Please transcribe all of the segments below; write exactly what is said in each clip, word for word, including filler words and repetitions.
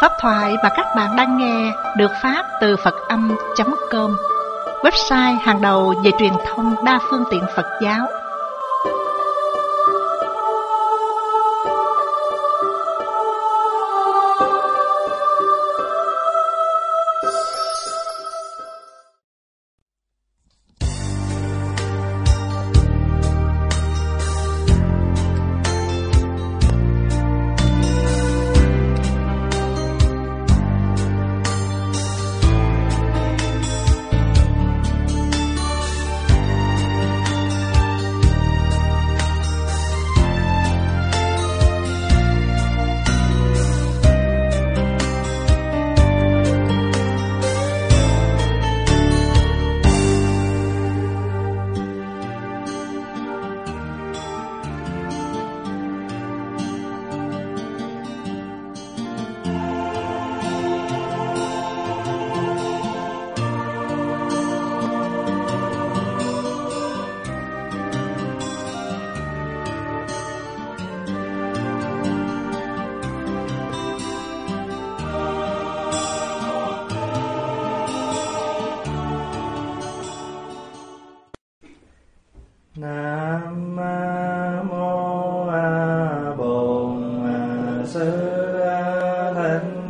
Pháp thoại mà các bạn đang nghe được phát từ Phật Âm chấm com, website hàng đầu về truyền thông đa phương tiện Phật giáo. Nam mô A Bổn Sư Thích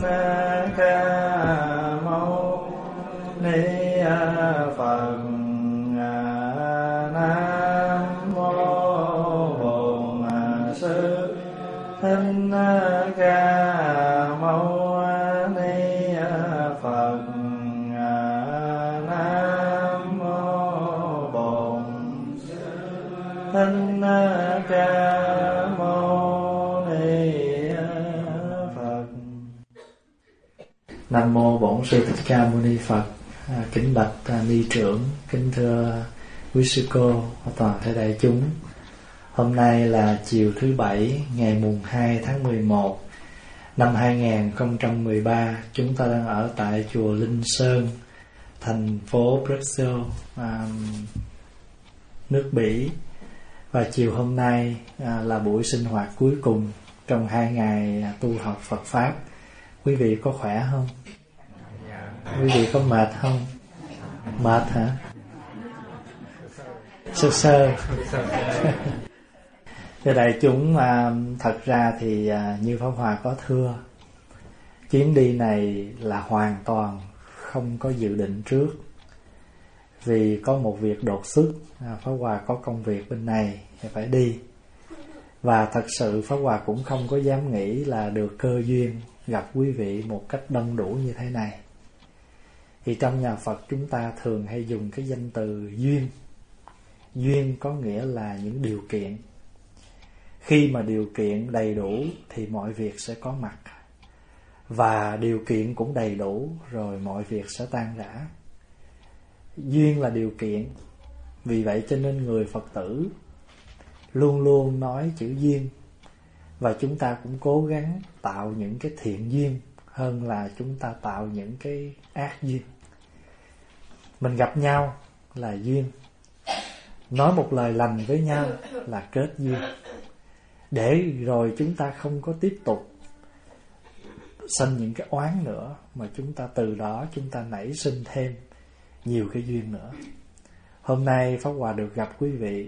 Ca Mâu Ni Phật. Nam mô Bổn Sư Thích Ca Mâu Ni Phật. Nam mô Bổn Thích Ca Mâu Ni Phật. Nam mô Bổn Sư Thích Ca Mâu Ni Phật. À, kính bạch à, ni trưởng, kính thưa quý sư cô và toàn thể đại chúng. Hôm nay là chiều thứ bảy, ngày mùng hai tháng mười một năm hai nghìn không trăm mười ba. Chúng ta đang ở tại chùa Linh Sơn, thành phố Bruxelles, à, nước Bỉ. Và chiều hôm nay à, là buổi sinh hoạt cuối cùng trong hai ngày tu học Phật Pháp. Quý vị có khỏe không? Quý vị có mệt không? Mệt hả? Sơ sơ. Thưa đại chúng, à, thật ra thì à, như Pháp Hòa có thưa, chuyến đi này là hoàn toàn không có dự định trước. Vì có một việc đột xuất, à, Pháp Hòa có công việc bên này thì phải đi. Và thật sự Pháp Hòa cũng không có dám nghĩ là được cơ duyên gặp quý vị một cách đông đủ như thế này. Thì trong nhà Phật chúng ta thường hay dùng cái danh từ duyên. Duyên có nghĩa là những điều kiện. Khi mà điều kiện đầy đủ thì mọi việc sẽ có mặt. Và điều kiện cũng đầy đủ rồi mọi việc sẽ tan rã. Duyên là điều kiện. Vì vậy cho nên người Phật tử luôn luôn nói chữ duyên. Và chúng ta cũng cố gắng tạo những cái thiện duyên hơn là chúng ta tạo những cái ác duyên. Mình gặp nhau là duyên. Nói một lời lành với nhau là kết duyên. Để rồi chúng ta không có tiếp tục sanh những cái oán nữa, mà chúng ta từ đó chúng ta nảy sinh thêm nhiều cái duyên nữa. Hôm nay Pháp Hòa được gặp quý vị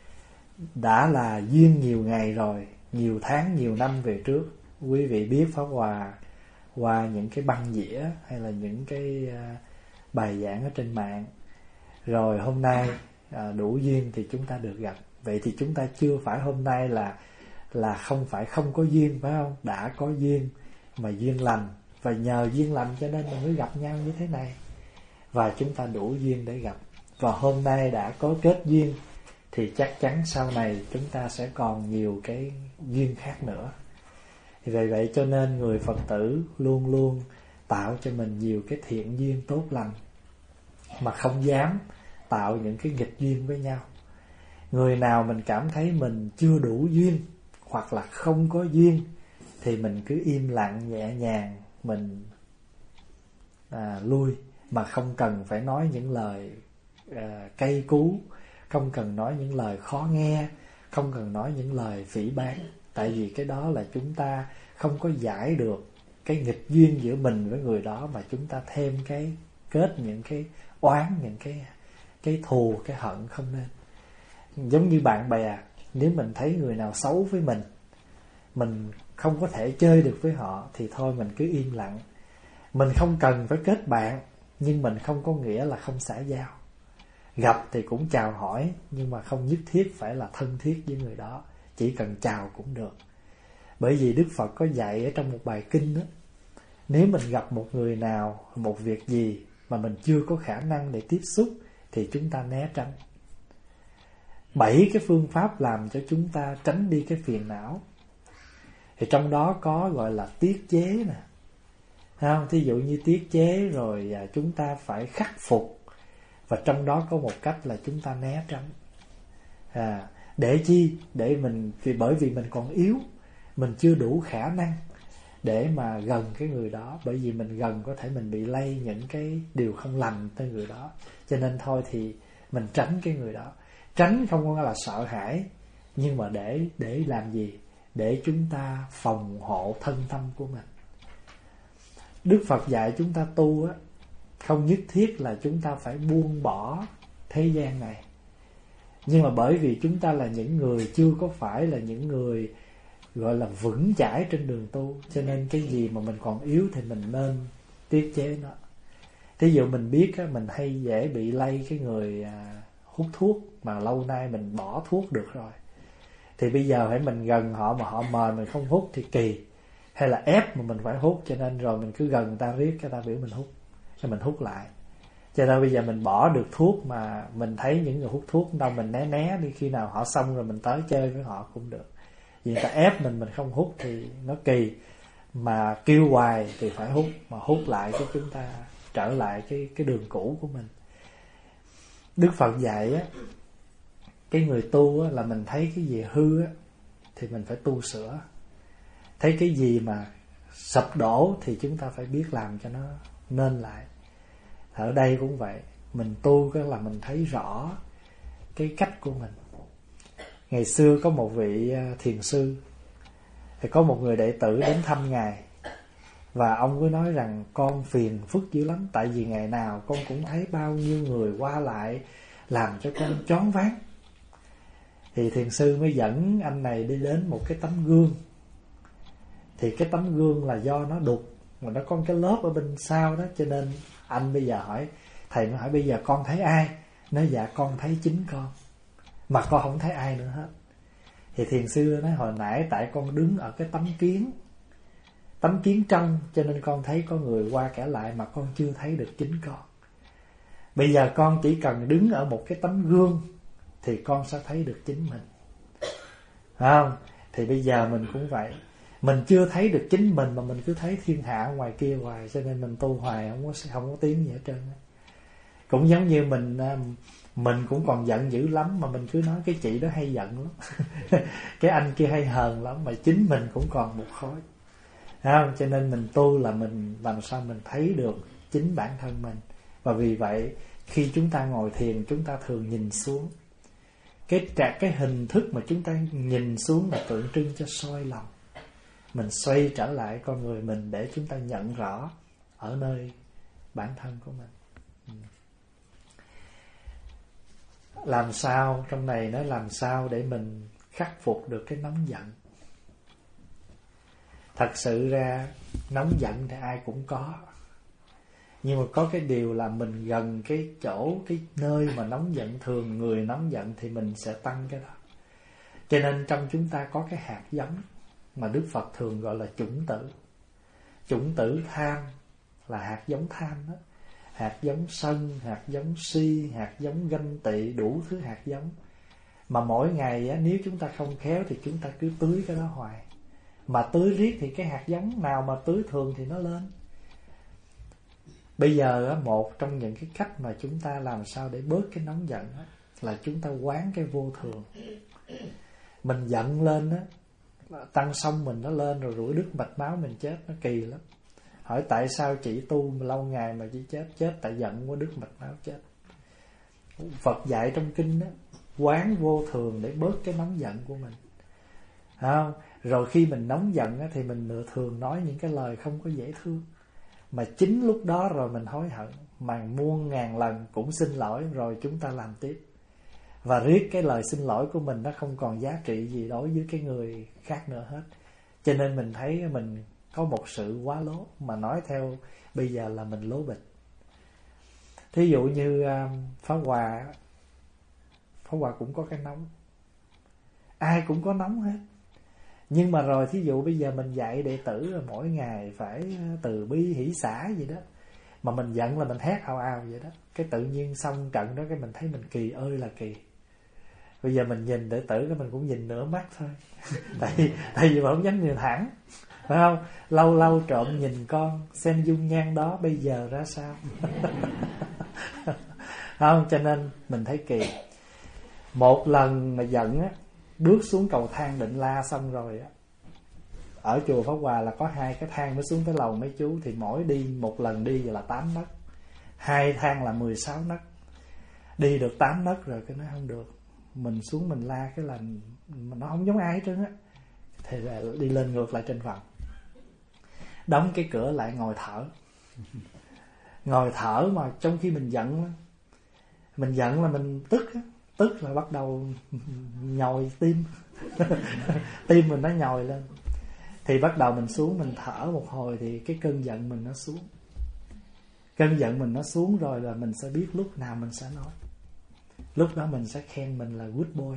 đã là duyên nhiều ngày rồi, nhiều tháng, nhiều năm về trước. Quý vị biết Pháp Hòa qua những cái băng dĩa hay là những cái uh, bài giảng ở trên mạng. Rồi hôm nay uh, đủ duyên thì chúng ta được gặp. Vậy thì chúng ta chưa phải hôm nay là là không phải không có duyên, phải không? Đã có duyên, mà duyên lành. Và nhờ duyên lành cho nên mình mới gặp nhau như thế này. Và chúng ta đủ duyên để gặp. Và hôm nay đã có kết duyên thì chắc chắn sau này chúng ta sẽ còn nhiều cái duyên khác nữa. Thì vì vậy cho nên người Phật tử luôn luôn tạo cho mình nhiều cái thiện duyên tốt lành, mà không dám tạo những cái nghịch duyên với nhau. Người nào mình cảm thấy mình chưa đủ duyên hoặc là không có duyên thì mình cứ im lặng nhẹ nhàng, mình à, lui, mà không cần phải nói những lời à, cay cú, không cần nói những lời khó nghe, không cần nói những lời phỉ báng. Tại vì cái đó là chúng ta không có giải được cái nghịch duyên giữa mình với người đó mà chúng ta thêm cái kết những cái oán, những cái cái thù, cái hận không nên. Giống như bạn bè, nếu mình thấy người nào xấu với mình, mình không có thể chơi được với họ thì thôi mình cứ im lặng. Mình không cần phải kết bạn, nhưng mình không có nghĩa là không xã giao. Gặp thì cũng chào hỏi, nhưng mà không nhất thiết phải là thân thiết với người đó, chỉ cần chào cũng được. Bởi vì Đức Phật có dạy ở trong một bài kinh đó, nếu mình gặp một người nào, một việc gì mà mình chưa có khả năng để tiếp xúc thì chúng ta né tránh. Bảy cái phương pháp làm cho chúng ta tránh đi cái phiền não. Thì trong đó có gọi là tiết chế nè, không? Thí dụ như tiết chế rồi à, chúng ta phải khắc phục. Và trong đó có một cách là chúng ta né tránh. à, Để chi? Để mình, vì bởi vì mình còn yếu, mình chưa đủ khả năng để mà gần cái người đó. Bởi vì mình gần có thể mình bị lây những cái điều không lành tới người đó. Cho nên thôi thì mình tránh cái người đó. Tránh không có là sợ hãi, nhưng mà để để làm gì? Để chúng ta phòng hộ thân tâm của mình. Đức Phật dạy chúng ta tu á, không nhất thiết là chúng ta phải buông bỏ thế gian này. Nhưng mà bởi vì chúng ta là những người chưa có phải là những người gọi là vững chãi trên đường tu, cho nên cái gì mà mình còn yếu thì mình nên tiết chế nó. Thí dụ mình biết á, mình hay dễ bị lây cái người à, hút thuốc mà lâu nay mình bỏ thuốc được rồi, thì bây giờ phải mình gần họ mà họ mời mình không hút thì kỳ, hay là ép mà mình phải hút, cho nên rồi mình cứ gần người ta riết, cái ta biểu mình hút cho mình hút lại. Cho nên bây giờ mình bỏ được thuốc mà mình thấy những người hút thuốc đâu mình né né đi, khi nào họ xong rồi mình tới chơi với họ cũng được. Vì người ta ép mình mình không hút thì nó kỳ, mà kêu hoài thì phải hút, mà hút lại cái chúng ta trở lại cái cái đường cũ của mình. Đức Phật dạy á, cái người tu á, là mình thấy cái gì hư á, thì mình phải tu sửa. Thấy cái gì mà sập đổ thì chúng ta phải biết làm cho nó nên lại. Ở đây cũng vậy, mình tu cái là mình thấy rõ cái cách của mình. Ngày xưa có một vị thiền sư, thì có một người đệ tử đến thăm ngài, và ông cứ nói rằng con phiền phức dữ lắm, tại vì ngày nào con cũng thấy bao nhiêu người qua lại làm cho con choáng váng. Thì thiền sư mới dẫn anh này đi đến một cái tấm gương. Thì cái tấm gương là do nó đục, mà nó có cái lớp ở bên sau đó, cho nên anh bây giờ hỏi, thầy mới hỏi bây giờ con thấy ai? Nói dạ con thấy chính con, mà con không thấy ai nữa hết. Thì thiền sư nói hồi nãy tại con đứng ở cái tấm kiến, tấm kiến trong, cho nên con thấy có người qua kẻ lại mà con chưa thấy được chính con. Bây giờ con chỉ cần đứng ở một cái tấm gương thì con sẽ thấy được chính mình. Không? Thì bây giờ mình cũng vậy, mình chưa thấy được chính mình mà mình cứ thấy thiên hạ ngoài kia hoài, cho nên mình tu hoài không có không có tiếng gì hết trơn. Cũng giống như mình mình cũng còn giận dữ lắm mà mình cứ nói cái chị đó hay giận lắm, cái anh kia hay hờn lắm, mà chính mình cũng còn một khối. Không? Cho nên mình tu là mình làm sao mình thấy được chính bản thân mình. Và vì vậy khi chúng ta ngồi thiền, chúng ta thường nhìn xuống. Cái cái hình thức mà chúng ta nhìn xuống là tượng trưng cho soi lòng. Mình xoay trở lại con người mình để chúng ta nhận rõ ở nơi bản thân của mình. Làm sao, trong này nói làm sao để mình khắc phục được cái nóng giận. Thật sự ra nóng giận thì ai cũng có, nhưng mà có cái điều là mình gần cái chỗ, cái nơi mà nóng giận, thường người nóng giận thì mình sẽ tăng cái đó. Cho nên trong chúng ta có cái hạt giống mà Đức Phật thường gọi là chủng tử. Chủng tử tham là hạt giống tham đó. Hạt giống sân, hạt giống si, hạt giống ganh tị, đủ thứ hạt giống. Mà mỗi ngày á, nếu chúng ta không khéo thì chúng ta cứ tưới cái đó hoài. Mà tưới riết thì cái hạt giống nào mà tưới thường thì nó lên. Bây giờ á, một trong những cái cách mà chúng ta làm sao để bớt cái nóng giận á, là chúng ta quán cái vô thường. Mình giận lên á, tăng xong mình nó lên rồi rủi đứt mạch máu mình chết, nó kỳ lắm. Hỏi tại sao chị tu mà lâu ngày mà chị chết? Chết tại giận quá, đứt mạch máu chết. Phật dạy trong kinh á, quán vô thường để bớt cái nóng giận của mình. Không? Rồi khi mình nóng giận á, thì mình thường nói những cái lời không có dễ thương, mà chính lúc đó rồi mình hối hận, mà muôn ngàn lần cũng xin lỗi rồi chúng ta làm tiếp. Và riết cái lời xin lỗi của mình nó không còn giá trị gì đối với cái người khác nữa hết. Cho nên mình thấy mình có một sự quá lố, mà nói theo bây giờ là mình lố bịch. Thí dụ như Pháp Hòa, Pháp Hòa cũng có cái nóng, ai cũng có nóng hết. Nhưng mà rồi thí dụ bây giờ mình dạy đệ tử là mỗi ngày phải từ bi hỷ xả gì đó, mà mình giận là mình hét ào ào vậy đó, cái tự nhiên xong trận đó cái mình thấy mình kỳ ơi là kỳ. Bây giờ mình nhìn đệ tử cái mình cũng nhìn nửa mắt thôi. tại, tại vì mà không dám nhìn thẳng, phải không? Lâu lâu trộm nhìn con xem dung nhan đó bây giờ ra sao. Không, cho nên mình thấy kỳ. Một lần mà giận á, bước xuống cầu thang định la xong rồi á, ở chùa Pháp Hòa là có hai cái thang mới xuống tới lầu mấy chú, thì mỗi đi một lần đi là tám nấc, hai thang là mười sáu nấc. Đi được tám nấc rồi cái nó không được, mình xuống mình la cái là nó không giống ai hết trơn á, thì là đi lên ngược lại trên phòng, đóng cái cửa lại ngồi thở. Ngồi thở mà trong khi mình giận, mình giận là mình tức á, tức là bắt đầu nhồi tim. Tim mình nó nhồi lên. Thì bắt đầu mình xuống mình thở một hồi thì cái cơn giận mình nó xuống. Cơn giận mình nó xuống rồi là mình sẽ biết lúc nào mình sẽ nói. Lúc đó mình sẽ khen mình là good boy.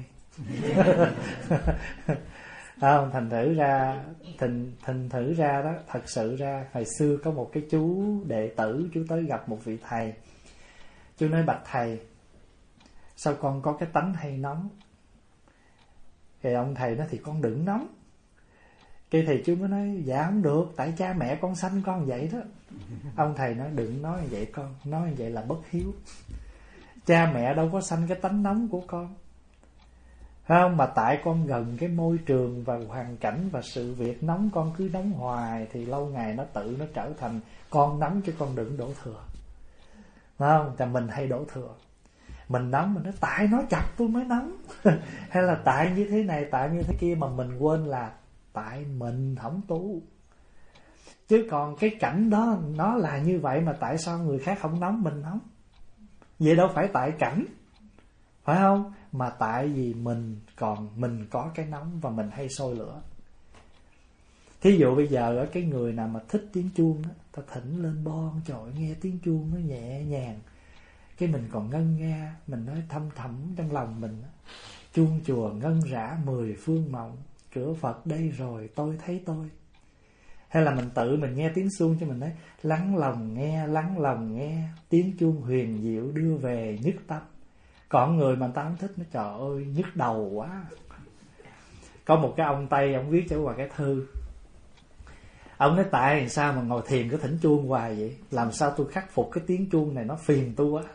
Không, thành thử ra thành, thành thử ra đó, thật sự ra hồi xưa có một cái chú đệ tử, chú tới gặp một vị thầy. Chú nói bạch thầy, sao con có cái tánh hay nóng? Thì ông thầy nói thì con đừng nóng. Cái thầy chú mới nói dạ không được, tại cha mẹ con sanh con vậy đó. Ông thầy nói đừng nói như vậy con, nói như vậy là bất hiếu. Cha mẹ đâu có sanh cái tánh nóng của con, không, mà tại con gần cái môi trường và hoàn cảnh và sự việc nóng, con cứ nóng hoài thì lâu ngày nó tự nó trở thành con nóng, chứ con đừng đổ thừa. Không, thì mình hay đổ thừa. Mình nóng mình nói tại nó chọc tôi mới nóng. Hay là tại như thế này, tại như thế kia, mà mình quên là tại mình không tu. Chứ còn cái cảnh đó nó là như vậy, mà tại sao người khác không nóng mình nóng? Vậy đâu phải tại cảnh, phải không? Mà tại vì mình còn mình có cái nóng và mình hay sôi lửa. Thí dụ bây giờ ở cái người nào mà thích tiếng chuông á, ta thỉnh lên bon, trời ơi, nghe tiếng chuông nó nhẹ nhàng, cái mình còn ngân nga, mình nói thâm thẳm trong lòng mình á, chuông chùa ngân rã mười phương mộng, cửa Phật đây rồi tôi thấy tôi. Hay là mình tự mình nghe tiếng chuông cho mình nói lắng lòng nghe, lắng lòng nghe, tiếng chuông huyền diệu đưa về nhức tâm. Còn người mà ta không thích, nó trời ơi nhức đầu quá. Có một cái ông Tây, ông viết cho qua cái thư, ông nói tại sao mà ngồi thiền cứ thỉnh chuông hoài vậy, làm sao tôi khắc phục cái tiếng chuông này, nó phiền tôi quá.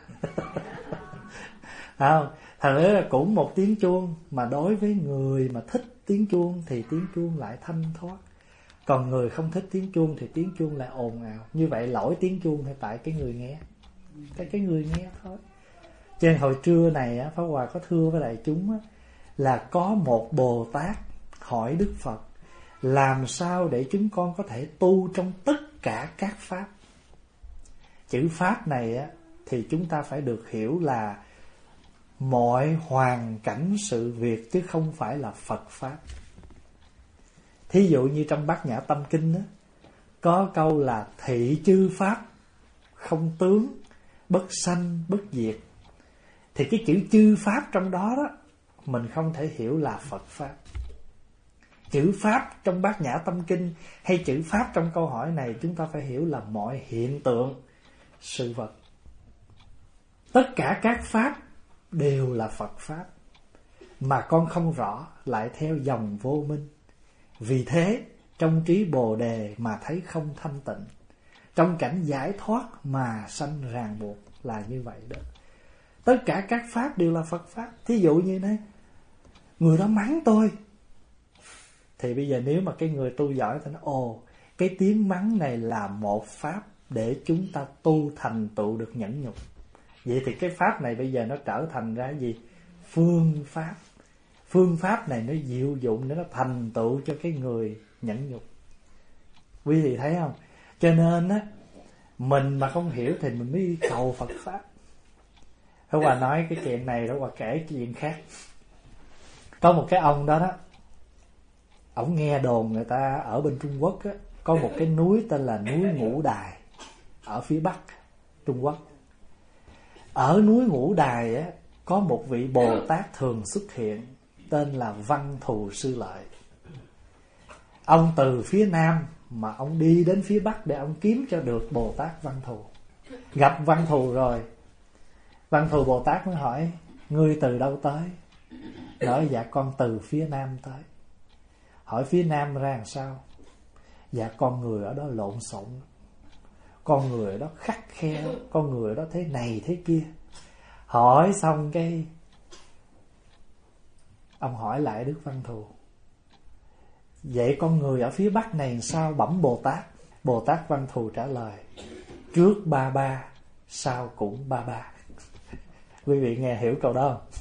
Không, thật ra là cũng một tiếng chuông, mà đối với người mà thích tiếng chuông thì tiếng chuông lại thanh thoát, còn người không thích tiếng chuông thì tiếng chuông lại ồn ào. Như vậy lỗi tiếng chuông hay tại cái người nghe, cái cái người nghe thôi. Cho nên hồi trưa này á, Pháp Hòa có thưa với đại chúng á, là có một Bồ Tát hỏi Đức Phật làm sao để chúng con có thể tu trong tất cả các pháp. Chữ pháp này á, thì chúng ta phải được hiểu là mọi hoàn cảnh sự việc, chứ không phải là Phật pháp. Thí dụ như trong Bát Nhã Tâm Kinh á, có câu là thị chư pháp không tướng, bất sanh bất diệt. Thì cái chữ chư pháp trong đó đó, mình không thể hiểu là Phật pháp. Chữ pháp trong Bát Nhã Tâm Kinh hay chữ pháp trong câu hỏi này, chúng ta phải hiểu là mọi hiện tượng sự vật. Tất cả các pháp đều là Phật pháp, mà con không rõ, lại theo dòng vô minh. Vì thế trong trí Bồ Đề mà thấy không thanh tịnh, trong cảnh giải thoát mà sanh ràng buộc, là như vậy đó. Tất cả các pháp đều là Phật pháp. Thí dụ như này, người đó mắng tôi, thì bây giờ nếu mà cái người tu giỏi thì nói ồ, cái tiếng mắng này là một pháp để chúng ta tu thành tựu được nhẫn nhục. Vậy thì cái pháp này bây giờ nó trở thành ra gì? Phương pháp. phương pháp này nó diệu dụng để nó thành tựu cho cái người nhẫn nhục. Quý vị thấy không? Cho nên á, mình mà không hiểu thì mình mới đi cầu Phật pháp. Pháp Hòa nói cái chuyện này, Pháp Hòa kể cái chuyện khác. Có một cái ông đó đó, ổng nghe đồn người ta ở bên Trung Quốc á, có một cái núi tên là núi Ngũ Đài ở phía bắc Trung Quốc. Ở núi Ngũ Đài á, có một vị Bồ Tát thường xuất hiện tên là Văn Thù Sư Lợi. Ông từ phía nam mà ông đi đến phía bắc để ông kiếm cho được Bồ Tát Văn Thù. Gặp Văn Thù rồi, Văn Thù Bồ Tát mới hỏi: ngươi từ đâu tới? Nói: dạ con từ phía nam tới. Hỏi phía nam ra làm sao? Dạ con người ở đó lộn xộn, con người ở đó khắt khe, con người ở đó thế này thế kia. Hỏi xong cái ông hỏi lại Đức Văn Thù: vậy con người ở phía bắc này sao bẩm Bồ Tát? Bồ Tát Văn Thù trả lời: trước ba ba, sau cũng ba ba. Quý vị nghe hiểu câu đó không?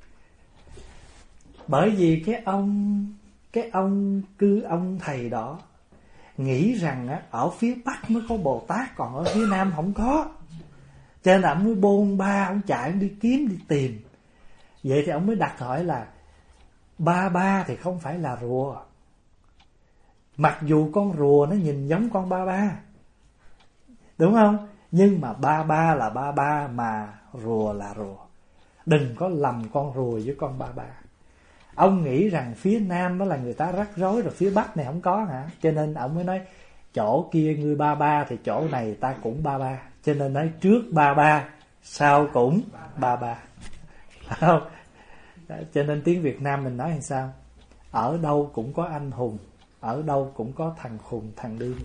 Bởi vì cái ông Cái ông cư ông thầy đó nghĩ rằng á, ở phía bắc mới có Bồ Tát, còn ở phía nam không có. Cho nên ông mới bôn ba, ông chạy ông đi kiếm đi tìm. Vậy thì ông mới đặt hỏi là ba ba thì không phải là rùa. Mặc dù con rùa nó nhìn giống con ba ba, đúng không? Nhưng mà ba ba là ba ba, mà rùa là rùa. Đừng có lầm con rùa với con ba ba. Ông nghĩ rằng phía nam đó là người ta rắc rối, rồi phía bắc này không có hả? Cho nên ông mới nói chỗ kia ngươi ba ba thì chỗ này ta cũng ba ba. Cho nên nói trước ba ba, sau cũng ba ba. Không? Cho nên tiếng Việt Nam mình nói làm sao? Ở đâu cũng có anh hùng, ở đâu cũng có thằng khùng thằng điên.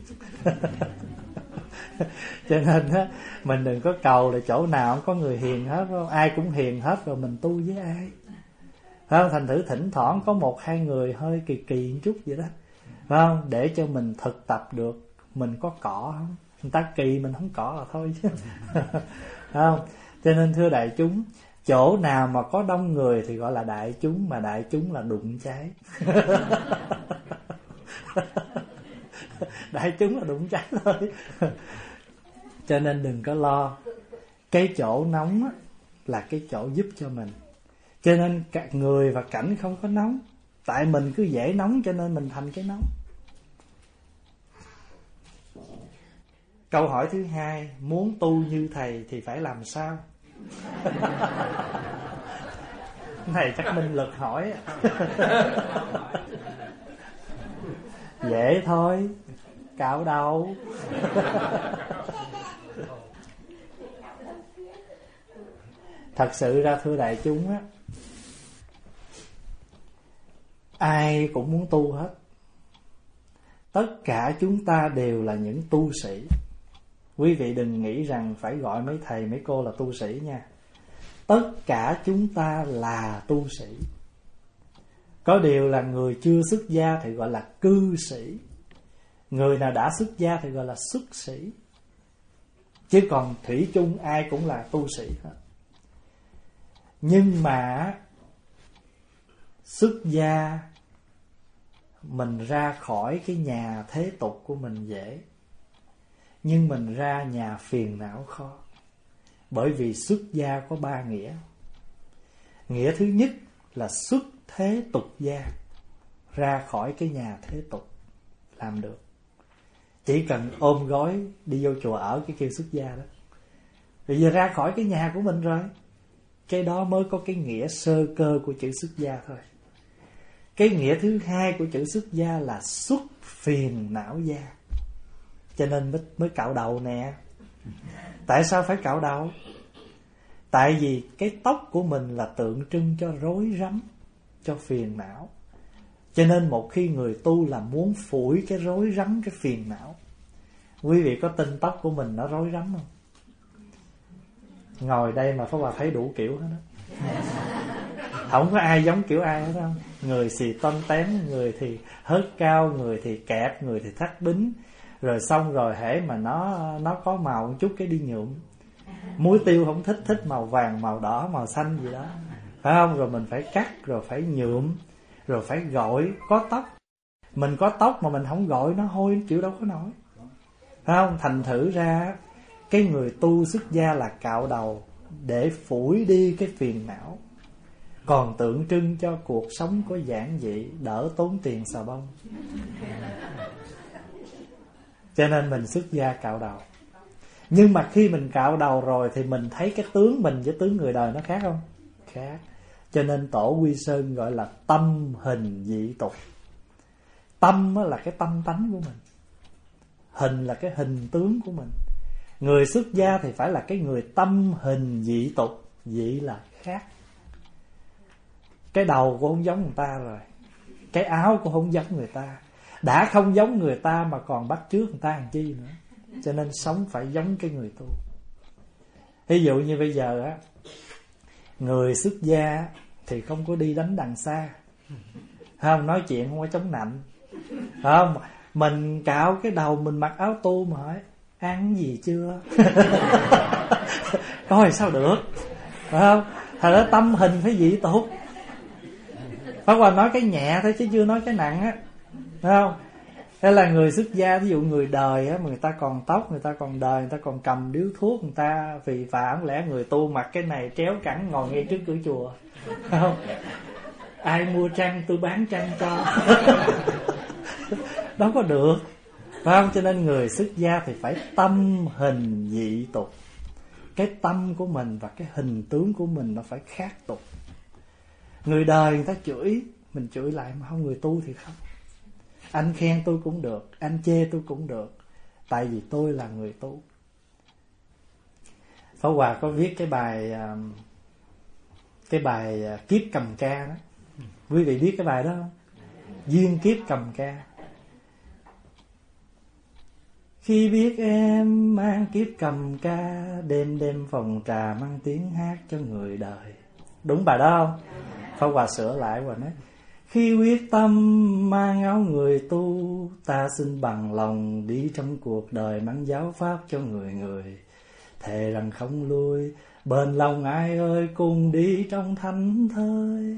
Cho nên á, mình đừng có cầu là chỗ nào cũng có người hiền hết, không? Ai cũng hiền hết rồi mình tu với ai? Phải không? Thành thử thỉnh thoảng có một hai người hơi kỳ kỳ một chút vậy đó, phải không? Để cho mình thực tập được. Mình có cọ không? Người ta kỳ mình không cọ là thôi chứ. Phải không? Cho nên thưa đại chúng, chỗ nào mà có đông người thì gọi là đại chúng, mà đại chúng là đụng cháy. Đại chúng là đụng cháy thôi. Cho nên đừng có lo. Cái chỗ nóng á, là cái chỗ giúp cho mình. Cho nên cả người và cảnh không có nóng. Tại mình cứ dễ nóng cho nên mình thành cái nóng. Câu hỏi thứ hai: muốn tu như thầy thì phải làm sao? Này chắc Minh Lực hỏi. Dễ thôi, cạo đầu. Thật sự ra thưa đại chúng á, ai cũng muốn tu hết. Tất cả chúng ta đều là những tu sĩ. Quý vị đừng nghĩ rằng phải gọi mấy thầy mấy cô là tu sĩ nha. Tất cả chúng ta là tu sĩ. Có điều là người chưa xuất gia thì gọi là cư sĩ, người nào đã xuất gia thì gọi là xuất sĩ. Chứ còn thủy chung ai cũng là tu sĩ hết. Nhưng mà xuất gia mình ra khỏi cái nhà thế tục của mình dễ, nhưng mình ra nhà phiền não khó. Bởi vì xuất gia có ba nghĩa. Nghĩa thứ nhất là xuất thế tục gia, ra khỏi cái nhà thế tục làm được. Chỉ cần ôm gói đi vô chùa ở cái kêu xuất gia đó. Bây giờ ra khỏi cái nhà của mình rồi, cái đó mới có cái nghĩa sơ cơ của chữ xuất gia thôi. Cái nghĩa thứ hai của chữ xuất gia là xuất phiền não gia. Cho nên mới, mới cạo đầu nè. Tại sao phải cạo đầu? Tại vì cái tóc của mình là tượng trưng cho rối rắm, cho phiền não. Cho nên một khi người tu là muốn phủi cái rối rắm, cái phiền não. Quý vị có tin tóc của mình nó rối rắm không? Ngồi đây mà Pháp Hòa thấy đủ kiểu hết đó. Không có ai giống kiểu ai hết đâu. Người xì toan tém, người thì hớt cao, người thì kẹp, người thì thắt bính. Rồi xong rồi hễ mà nó nó có màu một chút cái đi nhuộm. Muối tiêu không thích, thích màu vàng, màu đỏ, màu xanh gì đó, phải không? Rồi mình phải cắt, rồi phải nhuộm. rồi phải gội, có tóc. Mình có tóc mà mình không gội nó hôi chịu đâu có nổi, phải không? Thành thử ra cái người tu xuất gia là cạo đầu để phủi đi cái phiền não, còn tượng trưng cho cuộc sống có giản dị, đỡ tốn tiền xà bông. Cho nên mình xuất gia cạo đầu. Nhưng mà khi mình cạo đầu rồi thì mình thấy cái tướng mình với tướng người đời nó khác không? Khác. Cho nên Tổ Quy Sơn gọi là tâm hình dị tục. Tâm là cái tâm tánh của mình, hình là cái hình tướng của mình. Người xuất gia thì phải là cái người tâm hình dị tục. Dị là khác. Cái đầu cũng không giống người ta rồi, cái áo cũng không giống người ta. Đã không giống người ta mà còn bắt chước người ta làm chi nữa. Cho nên sống phải giống cái người tu. Ví dụ như bây giờ á, người xuất gia thì không có đi đánh đằng xa, không nói chuyện không có chống nạnh, không. Mình cạo cái đầu, mình mặc áo tu mà hỏi ăn gì chưa coi sao được, phải không? Thật ra tâm hình phải dị tục. Pháp Hòa nói cái nhẹ thôi chứ chưa nói cái nặng á, phải không? Hay là người xuất gia, ví dụ người đời á, mà người ta còn tóc, người ta còn đời, người ta còn cầm điếu thuốc, người ta vì phạm, lẽ người tu mặc cái này tréo cẳng ngồi ngay trước cửa chùa, phải không? Ai mua trăng tôi bán trăng cho đâu có được, phải không? Cho nên người xuất gia thì phải tâm hình dị tục. Cái tâm của mình và cái hình tướng của mình nó phải khác tục. Người đời người ta chửi, mình chửi lại, mà không người tu thì không. Anh khen tôi cũng được, anh chê tôi cũng được, tại vì tôi là người tu. Pháp Hòa có viết cái bài Cái bài Kiếp Cầm Ca đó. Quý vị biết cái bài đó không? Duyên Kiếp Cầm Ca. Khi biết em mang kiếp cầm ca, đêm đêm phòng trà mang tiếng hát cho người đời. Đúng bài đó không? Pháp Hòa sửa lại và nói: khi quyết tâm mang áo người tu, ta xin bằng lòng đi trong cuộc đời mang giáo pháp cho người người. Thề rằng không lui, bền lòng ai ơi, cùng đi trong thánh thơi.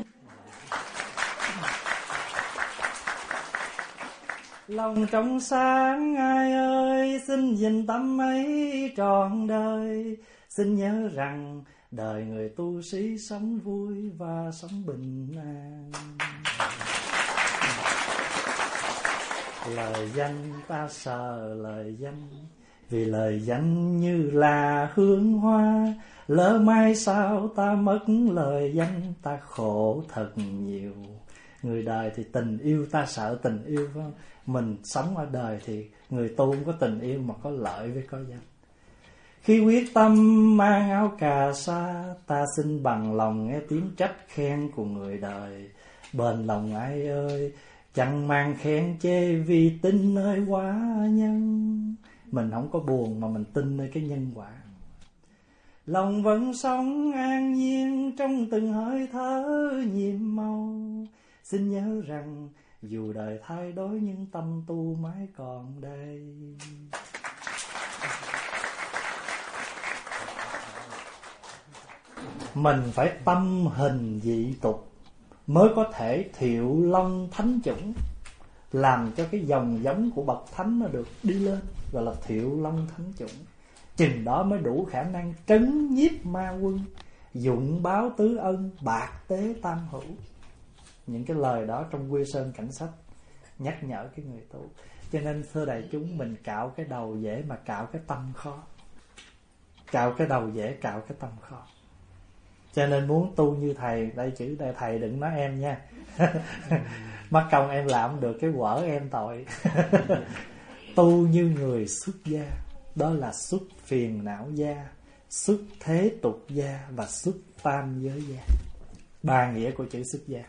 Lòng trong sáng ai ơi, xin gìn tâm ấy trọn đời. Xin nhớ rằng đời người tu sĩ sống vui và sống bình an. Lời danh ta sợ lời danh, vì lời danh như là hương hoa. Lỡ mai sao ta mất lời danh, ta khổ thật nhiều. Người đời thì tình yêu, ta sợ tình yêu, phải không? Mình sống ở đời thì người tu không có tình yêu mà có lợi với có danh. Khi quyết tâm mang áo cà sa, ta xin bằng lòng nghe tiếng trách khen của người đời. Bền lòng ai ơi, chẳng mang khen chê, vì tin nơi quả nhân. Mình không có buồn mà mình tin nơi cái nhân quả. Lòng vẫn sống an nhiên trong từng hơi thở nhiệm màu. Xin nhớ rằng dù đời thay đổi nhưng tâm tu mãi còn đây. Mình phải tâm hình dị tục mới có thể thiệu long thánh chủng, làm cho cái dòng giống của bậc thánh nó được đi lên, gọi là thiệu long thánh chủng. Chừng đó mới đủ khả năng trấn nhiếp ma quân, dụng báo tứ ân, bạc tế tam hữu. Những cái lời đó trong Quy Sơn Cảnh Sách nhắc nhở cái người tu. Cho nên thưa đại chúng, mình cạo cái đầu dễ mà cạo cái tâm khó. Cạo cái đầu dễ, cạo cái tâm khó. Cho nên muốn tu như thầy, đây chữ đây thầy đừng nói em nha mất công em làm được cái quở em tội tu như người xuất gia, đó là xuất phiền não gia, xuất thế tục gia và xuất tam giới gia. Ba nghĩa của chữ xuất gia.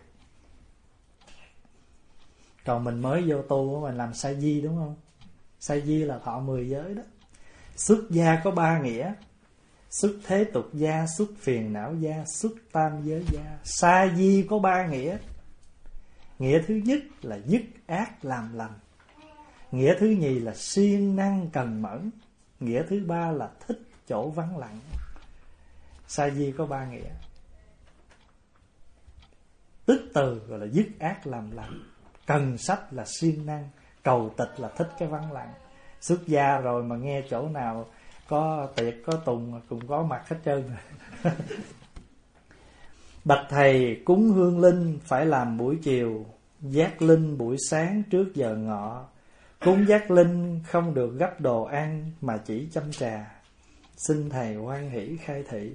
Còn mình mới vô tu mình làm sa di, đúng không? Sa di là thọ mười giới đó. Xuất gia có ba nghĩa: xuất thế tục gia, xuất phiền não gia, xuất tam giới gia. Sa di có ba nghĩa. Nghĩa thứ nhất là dứt ác làm lành. Nghĩa thứ nhì là siêng năng cần mẫn. Nghĩa thứ ba là thích chỗ vắng lặng. Sa di có ba nghĩa. Tức từ gọi là dứt ác làm lành, cần sách là siêng năng, cầu tịch là thích cái vắng lặng. Xuất gia rồi mà nghe chỗ nào có tiệc có tùng cũng có mặt hết trơn rồi. Bạch thầy, cúng hương linh phải làm buổi chiều, giác linh buổi sáng trước giờ ngọ. Cúng giác linh không được gấp đồ ăn mà chỉ châm trà. Xin thầy hoan hỷ khai thị.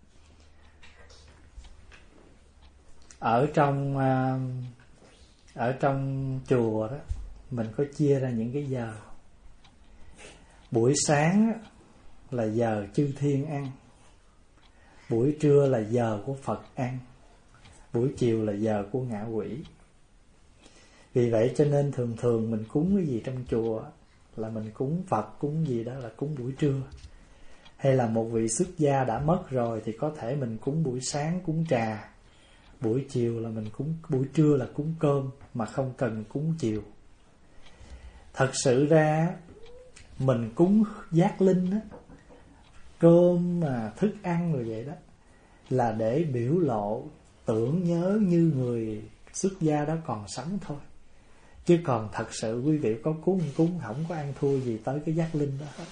Ở trong ở trong chùa đó, mình có chia ra những cái giờ. Buổi sáng là giờ chư thiên ăn, buổi trưa là giờ của Phật ăn, buổi chiều là giờ của ngạ quỷ. Vì vậy cho nên thường thường mình cúng cái gì trong chùa là mình cúng Phật, cúng gì đó là cúng buổi trưa. Hay là một vị xuất gia đã mất rồi thì có thể mình cúng buổi sáng cúng trà, buổi chiều là mình cúng, buổi trưa là cúng cơm mà không cần cúng chiều. Thật sự ra mình cúng giác linh á, cơm mà thức ăn rồi vậy đó, là để biểu lộ tưởng nhớ như người xuất gia đó còn sống thôi. Chứ còn thật sự quý vị có cúng cúng không có ăn thua gì tới cái giác linh đó hết.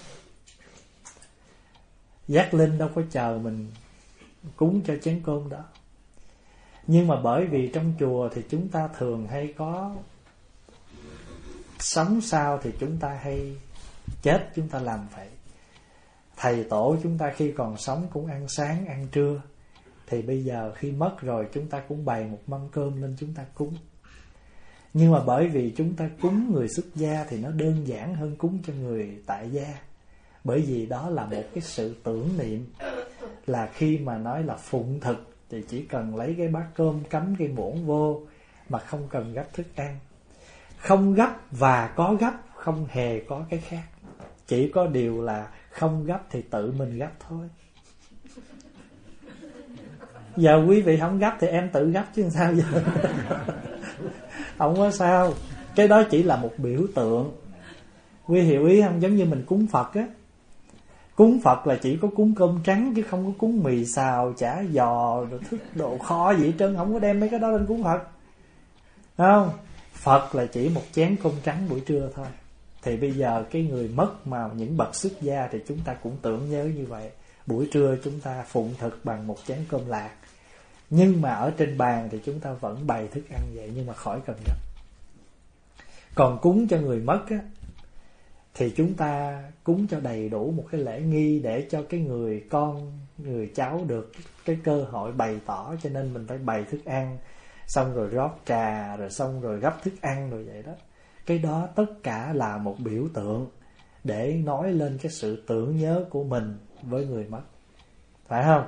Giác linh đâu có chờ mình cúng cho chén cơm đó. Nhưng mà bởi vì trong chùa thì chúng ta thường hay có sống sao thì chúng ta hay chết chúng ta làm vậy. Thầy tổ chúng ta khi còn sống cũng ăn sáng, ăn trưa. Thì bây giờ khi mất rồi chúng ta cũng bày một mâm cơm lên chúng ta cúng. Nhưng mà bởi vì chúng ta cúng người xuất gia thì nó đơn giản hơn cúng cho người tại gia. Bởi vì đó là một cái sự tưởng niệm. Là khi mà nói là phụng thực thì chỉ cần lấy cái bát cơm cắm cái muỗng vô mà không cần gấp thức ăn. Không gấp và có gấp không hề có cái khác. Chỉ có điều là không gấp thì tự mình gấp thôi. Giờ quý vị không gấp thì em tự gấp chứ sao giờ. Không có sao. Cái đó chỉ là một biểu tượng. Quý hiểu ý không? Giống như mình cúng Phật á. Cúng Phật là chỉ có cúng cơm trắng chứ không có cúng mì xào, chả giò, rồi thức đồ kho gì hết trơn. Không có đem mấy cái đó lên cúng Phật. Không? Phật là chỉ một chén cơm trắng buổi trưa thôi. Thì bây giờ cái người mất mà những bậc xuất gia thì chúng ta cũng tưởng nhớ như vậy. Buổi trưa chúng ta phụng thực bằng một chén cơm lạc. Nhưng mà ở trên bàn thì chúng ta vẫn bày thức ăn vậy, nhưng mà khỏi cần gấp. Còn cúng cho người mất á, thì chúng ta cúng cho đầy đủ một cái lễ nghi để cho cái người con, người cháu được cái cơ hội bày tỏ. Cho nên mình phải bày thức ăn, xong rồi rót trà, rồi xong rồi gấp thức ăn rồi vậy đó. Cái đó tất cả là một biểu tượng để nói lên cái sự tưởng nhớ của mình với người mất. Phải không?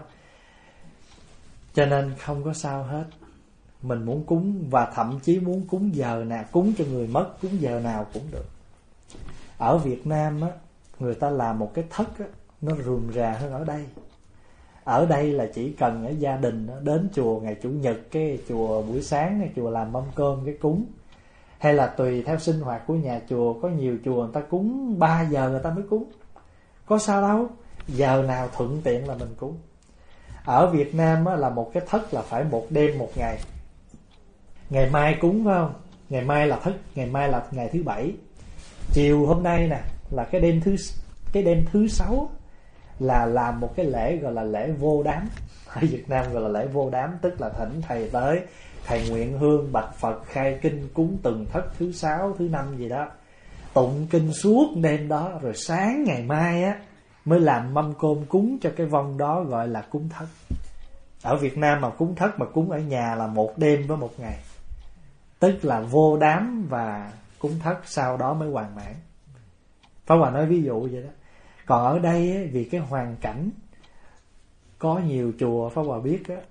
Cho nên không có sao hết. Mình muốn cúng và thậm chí muốn cúng giờ nào, cúng cho người mất, cúng giờ nào cũng được. Ở Việt Nam á, người ta làm một cái thất á, nó rườm rà hơn ở đây. Ở đây là chỉ cần ở gia đình á, đến chùa ngày Chủ nhật, cái chùa buổi sáng, cái chùa làm mâm cơm, cái cúng. Hay là tùy theo sinh hoạt của nhà chùa. Có nhiều chùa người ta cúng ba giờ người ta mới cúng. Có sao đâu. Giờ nào thuận tiện là mình cúng. Ở Việt Nam á, là một cái thất là phải một đêm một ngày. Ngày mai cúng phải không? Ngày mai là thất, ngày mai là ngày thứ bảy. Chiều hôm nay nè là cái đêm thứ cái đêm thứ sáu là làm một cái lễ gọi là lễ vô đám. Ở Việt Nam gọi là lễ vô đám, tức là thỉnh thầy tới, thầy nguyện hương bạch Phật khai kinh cúng từng thất thứ sáu, thứ năm gì đó. Tụng kinh suốt đêm đó, rồi sáng ngày mai á mới làm mâm cơm cúng cho cái vong đó, gọi là cúng thất. Ở Việt Nam mà cúng thất mà cúng ở nhà là một đêm với một ngày. Tức là vô đám và cúng thất sau đó mới hoàn mãn. Pháp Hòa nói ví dụ vậy đó. Còn ở đây ấy, vì cái hoàn cảnh có nhiều chùa Pháp Hòa biết á,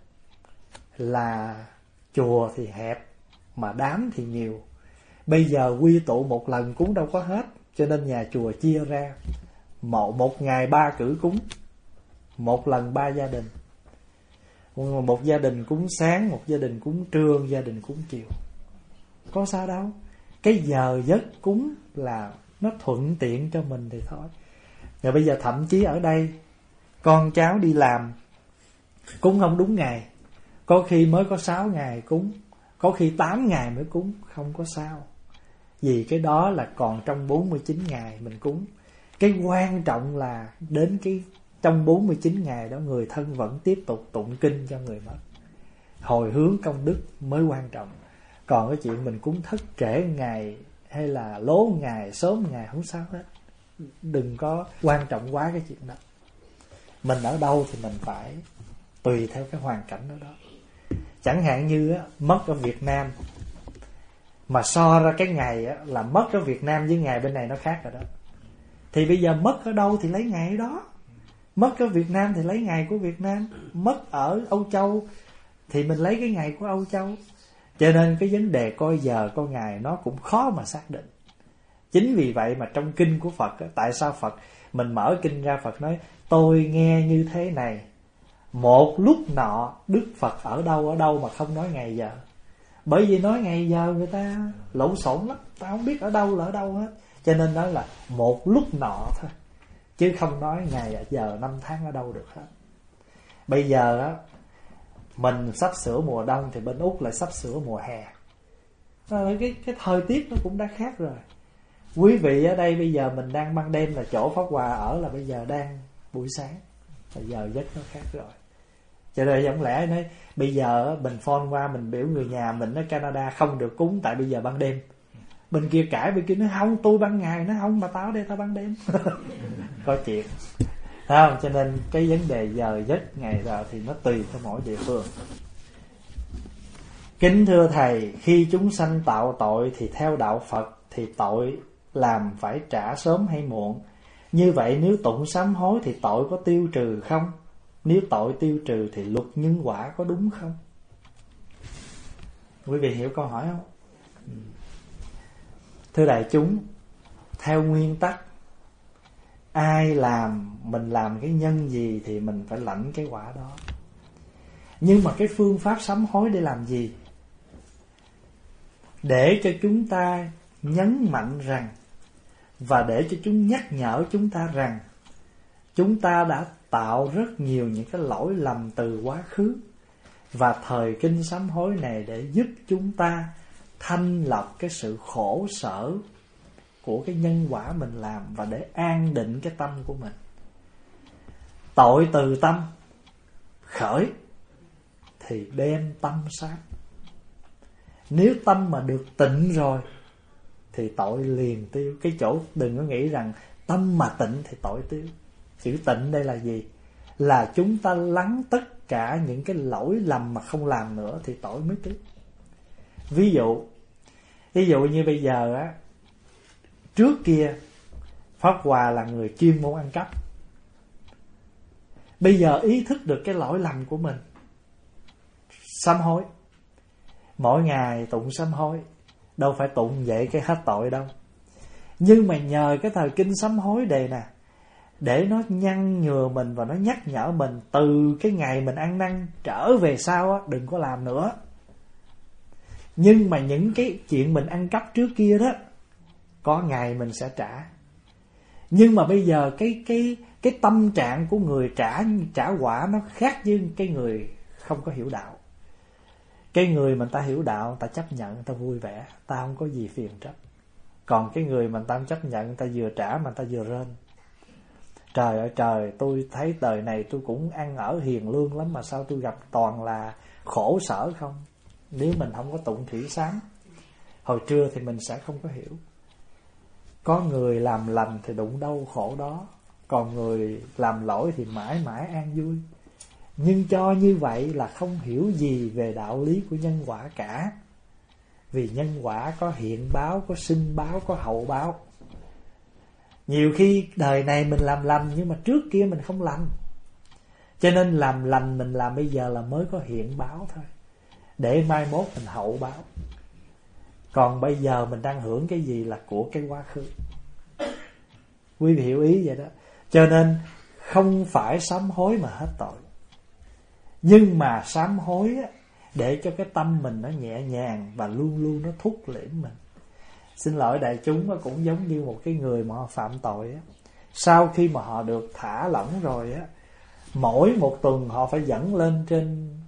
là chùa thì hẹp mà đám thì nhiều. Bây giờ quy tụ một lần cúng đâu có hết, cho nên nhà chùa chia ra một, một ngày ba cử cúng, một lần ba gia đình. Một gia đình cúng sáng, một gia đình cúng trưa, gia đình cúng chiều. Có sao đâu. Cái giờ giấc cúng là nó thuận tiện cho mình thì thôi. Rồi bây giờ thậm chí ở đây con cháu đi làm cúng không đúng ngày, có khi mới có sáu ngày cúng, có khi tám ngày mới cúng, không có sao. Vì cái đó là còn trong bốn mươi chín ngày mình cúng. Cái quan trọng là đến cái trong bốn mươi chín ngày đó người thân vẫn tiếp tục tụng kinh cho người mất, hồi hướng công đức mới quan trọng. Còn cái chuyện mình cúng thất trễ ngày hay là lố ngày, sớm ngày không sao hết. Đừng có quan trọng quá cái chuyện đó. Mình ở đâu thì mình phải tùy theo cái hoàn cảnh đó đó. Chẳng hạn như á, mất ở Việt Nam mà so ra cái ngày á, là mất ở Việt Nam với ngày bên này nó khác rồi đó. Thì bây giờ mất ở đâu thì lấy ngày đó. Mất ở Việt Nam thì lấy ngày của Việt Nam, mất ở Âu Châu thì mình lấy cái ngày của Âu Châu. Cho nên cái vấn đề coi giờ coi ngày nó cũng khó mà xác định. Chính vì vậy mà trong kinh của Phật á, tại sao Phật mình mở kinh ra, Phật nói tôi nghe như thế này, một lúc nọ Đức Phật ở đâu ở đâu mà không nói ngày giờ. Bởi vì nói ngày giờ người ta lộn xộn lắm, ta không biết ở đâu là ở đâu hết. Cho nên nói là một lúc nọ thôi, chứ không nói ngày giờ năm tháng ở đâu được hết. Bây giờ á, mình sắp sửa mùa đông thì bên Úc lại sắp sửa mùa hè. Cái, cái thời tiết nó cũng đã khác rồi. Quý vị ở đây bây giờ mình đang ban đêm, là chỗ Pháp Hòa ở là bây giờ đang buổi sáng, là giờ giấc nó khác rồi. Cho nên giống lẽ nói bây giờ mình phone qua mình biểu người nhà mình ở Canada không được cúng tại bây giờ ban đêm. Bên kia cãi, bên kia nói không, tôi ban ngày. Nó không, mà tao ở đây tao ban đêm. Có chuyện không? Cho nên cái vấn đề giờ giấc ngày giờ thì nó tùy theo mỗi địa phương. Kính thưa Thầy, khi chúng sanh tạo tội thì theo đạo Phật thì tội làm phải trả sớm hay muộn. Như vậy nếu tụng sám hối thì tội có tiêu trừ không? Nếu tội tiêu trừ thì luật nhân quả có đúng không? Quý vị hiểu câu hỏi không? Ừ. Thưa đại chúng, theo nguyên tắc ai làm, mình làm cái nhân gì thì mình phải lãnh cái quả đó. Nhưng mà cái phương pháp sám hối để làm gì? Để cho chúng ta nhấn mạnh rằng, và để cho chúng nhắc nhở chúng ta rằng chúng ta đã tạo rất nhiều những cái lỗi lầm từ quá khứ, và thời kinh sám hối này để giúp chúng ta thanh lọc cái sự khổ sở của cái nhân quả mình làm, và để an định cái tâm của mình. Tội từ tâm khởi thì đem tâm sát. Nếu tâm mà được tịnh rồi thì tội liền tiêu. Cái chỗ đừng có nghĩ rằng tâm mà tịnh thì tội tiêu. Chữ tịnh đây là gì? Là chúng ta lắng tất cả những cái lỗi lầm mà không làm nữa thì tội mới tiêu. Ví dụ Ví dụ như bây giờ á, trước kia Pháp Hòa là người chuyên môn ăn cắp. Bây giờ ý thức được cái lỗi lầm của mình, sám hối. Mỗi ngày tụng sám hối, đâu phải tụng vậy cái hết tội đâu. Nhưng mà nhờ cái thời kinh sám hối đề nè, để nó nhăn nhừa mình và nó nhắc nhở mình từ cái ngày mình ăn năn trở về sau á, đừng có làm nữa. Nhưng mà những cái chuyện mình ăn cắp trước kia đó, có ngày mình sẽ trả. Nhưng mà bây giờ cái cái cái tâm trạng của người trả trả quả nó khác với cái người không có hiểu đạo. Cái người mà ta hiểu đạo, ta chấp nhận, ta vui vẻ, ta không có gì phiền trách. Còn cái người mà ta chấp nhận, ta vừa trả mà ta vừa rên. Trời ơi trời, tôi thấy đời này tôi cũng ăn ở hiền lương lắm, mà sao tôi gặp toàn là khổ sở không? Nếu mình không có tụng thủy sám hồi trưa thì mình sẽ không có hiểu. Có người làm lành thì đụng đâu khổ đó, còn người làm lỗi thì mãi mãi an vui. Nhưng cho như vậy là không hiểu gì về đạo lý của nhân quả cả. Vì nhân quả có hiện báo, có sinh báo, có hậu báo. Nhiều khi đời này mình làm lành, nhưng mà trước kia mình không lành. Cho nên làm lành mình làm bây giờ là mới có hiện báo thôi, để mai mốt mình hậu báo. Còn bây giờ mình đang hưởng cái gì là của cái quá khứ. Quý vị hiểu ý vậy đó. Cho nên không phải sám hối mà hết tội, nhưng mà sám hối á, để cho cái tâm mình nó nhẹ nhàng và luôn luôn nó thúc liễm mình. Xin lỗi đại chúng, cũng giống như một cái người mà họ phạm tội á, sau khi mà họ được thả lỏng rồi á, mỗi một tuần họ phải dẫn lên trên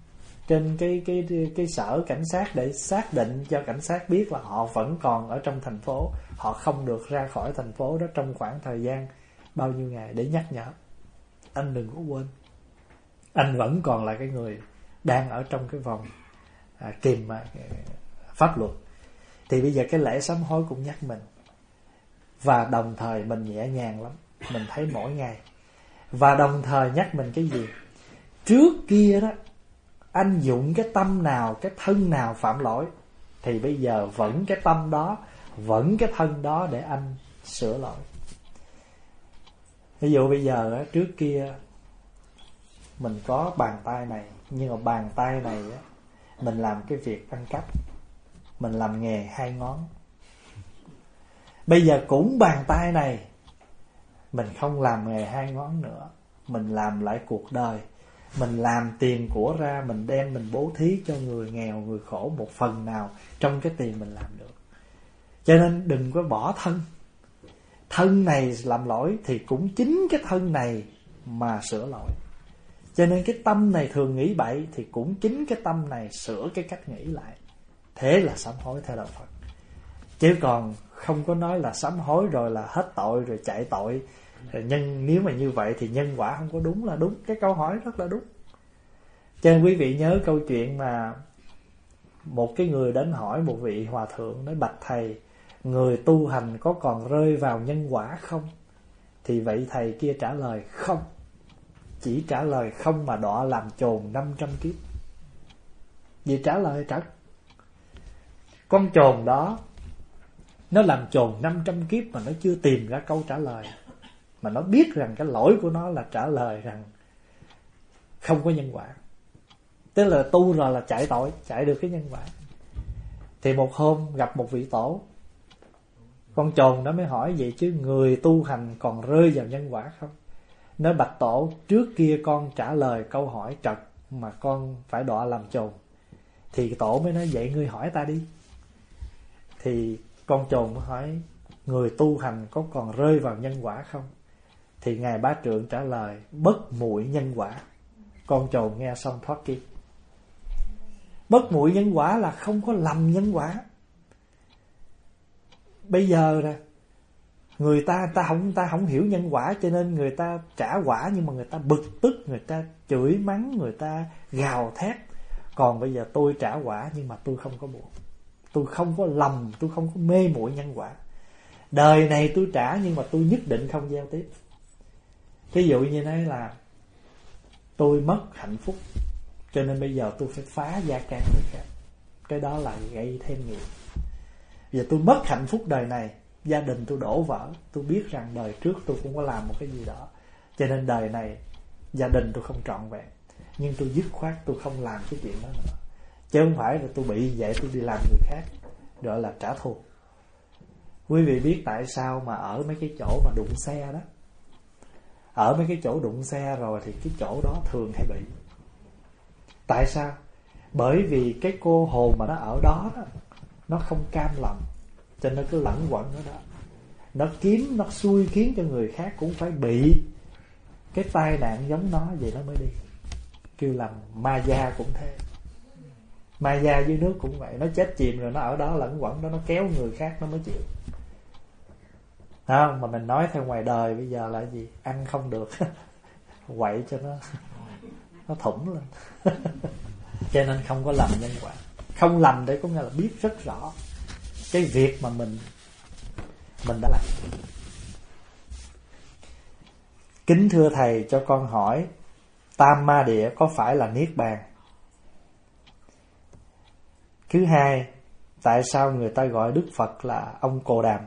trên cái cái cái sở cảnh sát để xác định cho cảnh sát biết là họ vẫn còn ở trong thành phố, họ không được ra khỏi thành phố đó trong khoảng thời gian bao nhiêu ngày, để nhắc nhở anh đừng có quên, anh vẫn còn là cái người đang ở trong cái vòng à, kìm à, pháp luật. Thì bây giờ cái lễ sám hối cũng nhắc mình, và đồng thời mình nhẹ nhàng lắm, mình thấy mỗi ngày. Và đồng thời nhắc mình cái gì? Trước kia đó anh dụng cái tâm nào, cái thân nào phạm lỗi, thì bây giờ vẫn cái tâm đó, vẫn cái thân đó để anh sửa lỗi. Ví dụ bây giờ trước kia mình có bàn tay này, nhưng mà bàn tay này mình làm cái việc ăn cắp, mình làm nghề hai ngón. Bây giờ cũng bàn tay này mình không làm nghề hai ngón nữa, mình làm lại cuộc đời, mình làm tiền của ra, mình đem mình bố thí cho người nghèo, người khổ một phần nào trong cái tiền mình làm được. Cho nên đừng có bỏ thân. Thân này làm lỗi thì cũng chính cái thân này mà sửa lỗi. Cho nên cái tâm này thường nghĩ bậy thì cũng chính cái tâm này sửa cái cách nghĩ lại. Thế là sám hối theo đạo Phật. Chứ còn không có nói là sám hối rồi là hết tội rồi chạy tội. Nhân nếu mà như vậy thì nhân quả không có đúng là đúng. Cái câu hỏi rất là đúng. Cho nên quý vị nhớ câu chuyện mà một cái người đến hỏi một vị hòa thượng, nói bạch thầy, người tu hành có còn rơi vào nhân quả không? Thì vậy thầy kia trả lời không. Chỉ trả lời không mà đọa làm chồn năm trăm kiếp. Vì trả lời trật. Con chồn đó nó làm chồn năm trăm kiếp mà nó chưa tìm ra câu trả lời. Mà nó biết rằng cái lỗi của nó là trả lời rằng không có nhân quả. Tức là tu rồi là chạy tội, chạy được cái nhân quả. Thì một hôm gặp một vị tổ, con chồn nó mới hỏi vậy chứ người tu hành còn rơi vào nhân quả không? Nói bạch tổ, trước kia con trả lời câu hỏi trật mà con phải đọa làm chồn. Thì tổ mới nói vậy ngươi hỏi ta đi. Thì con chồn mới hỏi người tu hành có còn rơi vào nhân quả không? Thì Ngài Bá Trượng trả lời bất muội nhân quả. Con chồn nghe xong thoát kiếp. Bất muội nhân quả là không có lầm nhân quả. Bây giờ nè, người ta ta không ta không hiểu nhân quả cho nên người ta trả quả, nhưng mà người ta bực tức, người ta chửi mắng, người ta gào thét. Còn bây giờ tôi trả quả nhưng mà tôi không có buồn. Tôi không có lầm, tôi không có mê muội nhân quả. Đời này tôi trả nhưng mà tôi nhất định không giao tiếp. Ví dụ như thế là tôi mất hạnh phúc cho nên bây giờ tôi phải phá gia can người khác. Cái đó là gây thêm nghiệp. Giờ tôi mất hạnh phúc đời này, gia đình tôi đổ vỡ, tôi biết rằng đời trước tôi cũng có làm một cái gì đó, cho nên đời này gia đình tôi không trọn vẹn, nhưng tôi dứt khoát tôi không làm cái chuyện đó nữa. Chứ không phải là tôi bị vậy tôi đi làm người khác, gọi là trả thù. Quý vị biết tại sao mà ở mấy cái chỗ mà đụng xe đó, ở mấy cái chỗ đụng xe rồi thì cái chỗ đó thường hay bị. Tại sao? Bởi vì cái cô hồn mà nó ở đó, đó nó không cam lòng, cho nên nó cứ lẩn quẩn ở đó. Nó kiếm, nó xui khiến cho người khác cũng phải bị cái tai nạn giống nó, vậy nó mới đi. Kêu là ma gia cũng thế. Ma gia dưới nước cũng vậy. Nó chết chìm rồi nó ở đó lẩn quẩn đó, nó kéo người khác nó mới chịu. Không, mà mình nói theo ngoài đời bây giờ là gì? Ăn không được quậy cho nó nó thủng lên. Cho nên không có lầm nhân quả. Không lầm để có nghĩa là biết rất rõ cái việc mà mình mình đã làm. Kính thưa thầy, cho con hỏi Tam Ma Địa có phải là Niết Bàn? Thứ hai, tại sao người ta gọi Đức Phật là ông Cồ Đàm?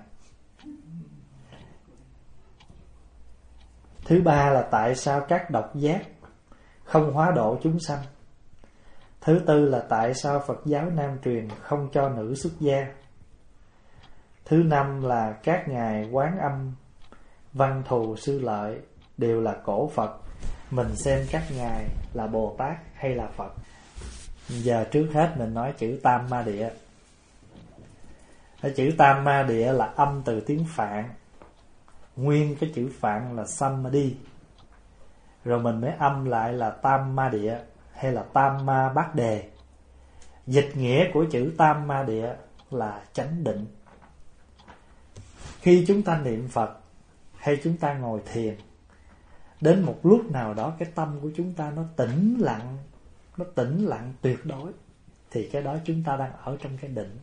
Thứ ba là tại sao các độc giác không hóa độ chúng sanh? Thứ tư là tại sao Phật giáo Nam truyền không cho nữ xuất gia? Thứ năm là các ngài Quán Âm, Văn Thù, Sư Lợi đều là cổ Phật. Mình xem các ngài là Bồ Tát hay là Phật? Giờ trước hết mình nói chữ Tam Ma Địa. Cái chữ Tam Ma Địa là âm từ tiếng Phạn. Nguyên cái chữ Phạn là Samadhi, rồi mình mới âm lại là Tam Ma Địa. hay là Tam Ma Bát Đề. Dịch nghĩa của chữ Tam Ma Địa là chánh định. Khi chúng ta niệm Phật hay chúng ta ngồi thiền, đến một lúc nào đó cái tâm của chúng ta nó tĩnh lặng, nó tĩnh lặng tuyệt đối, thì cái đó chúng ta đang ở trong cái định.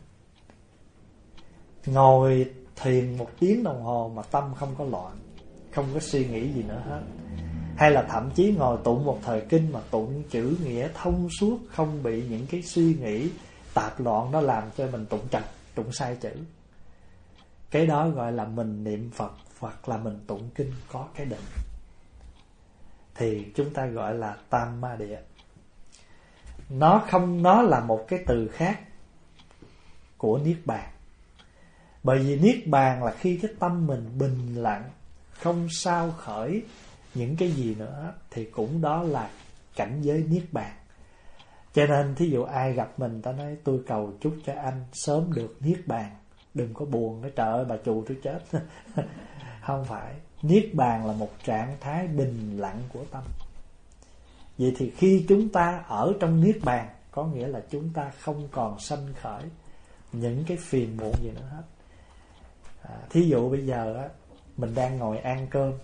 Ngồi thiền một tiếng đồng hồ mà tâm không có loạn, không có suy nghĩ gì nữa hết. Hay là thậm chí ngồi tụng một thời kinh mà tụng chữ nghĩa thông suốt, không bị những cái suy nghĩ tạp loạn nó làm cho mình tụng trật, tụng sai chữ. Cái đó gọi là mình niệm Phật hoặc là mình tụng kinh có cái định, thì chúng ta gọi là Tam Ma Địa. Nó không, nó là một cái từ khác của Niết Bàn. Bởi vì Niết Bàn là khi cái tâm mình bình lặng, không sao khởi những cái gì nữa, thì cũng đó là cảnh giới Niết Bàn. Cho nên thí dụ ai gặp mình, ta nói tôi cầu chúc cho anh sớm được Niết Bàn, đừng có buồn nói trời ơi bà chù tôi chết. Không phải. Niết Bàn là một trạng thái bình lặng của tâm. Vậy thì khi chúng ta ở trong Niết Bàn, có nghĩa là chúng ta không còn sanh khởi những cái phiền muộn gì nữa hết. à, Thí dụ bây giờ á, mình đang ngồi ăn cơm,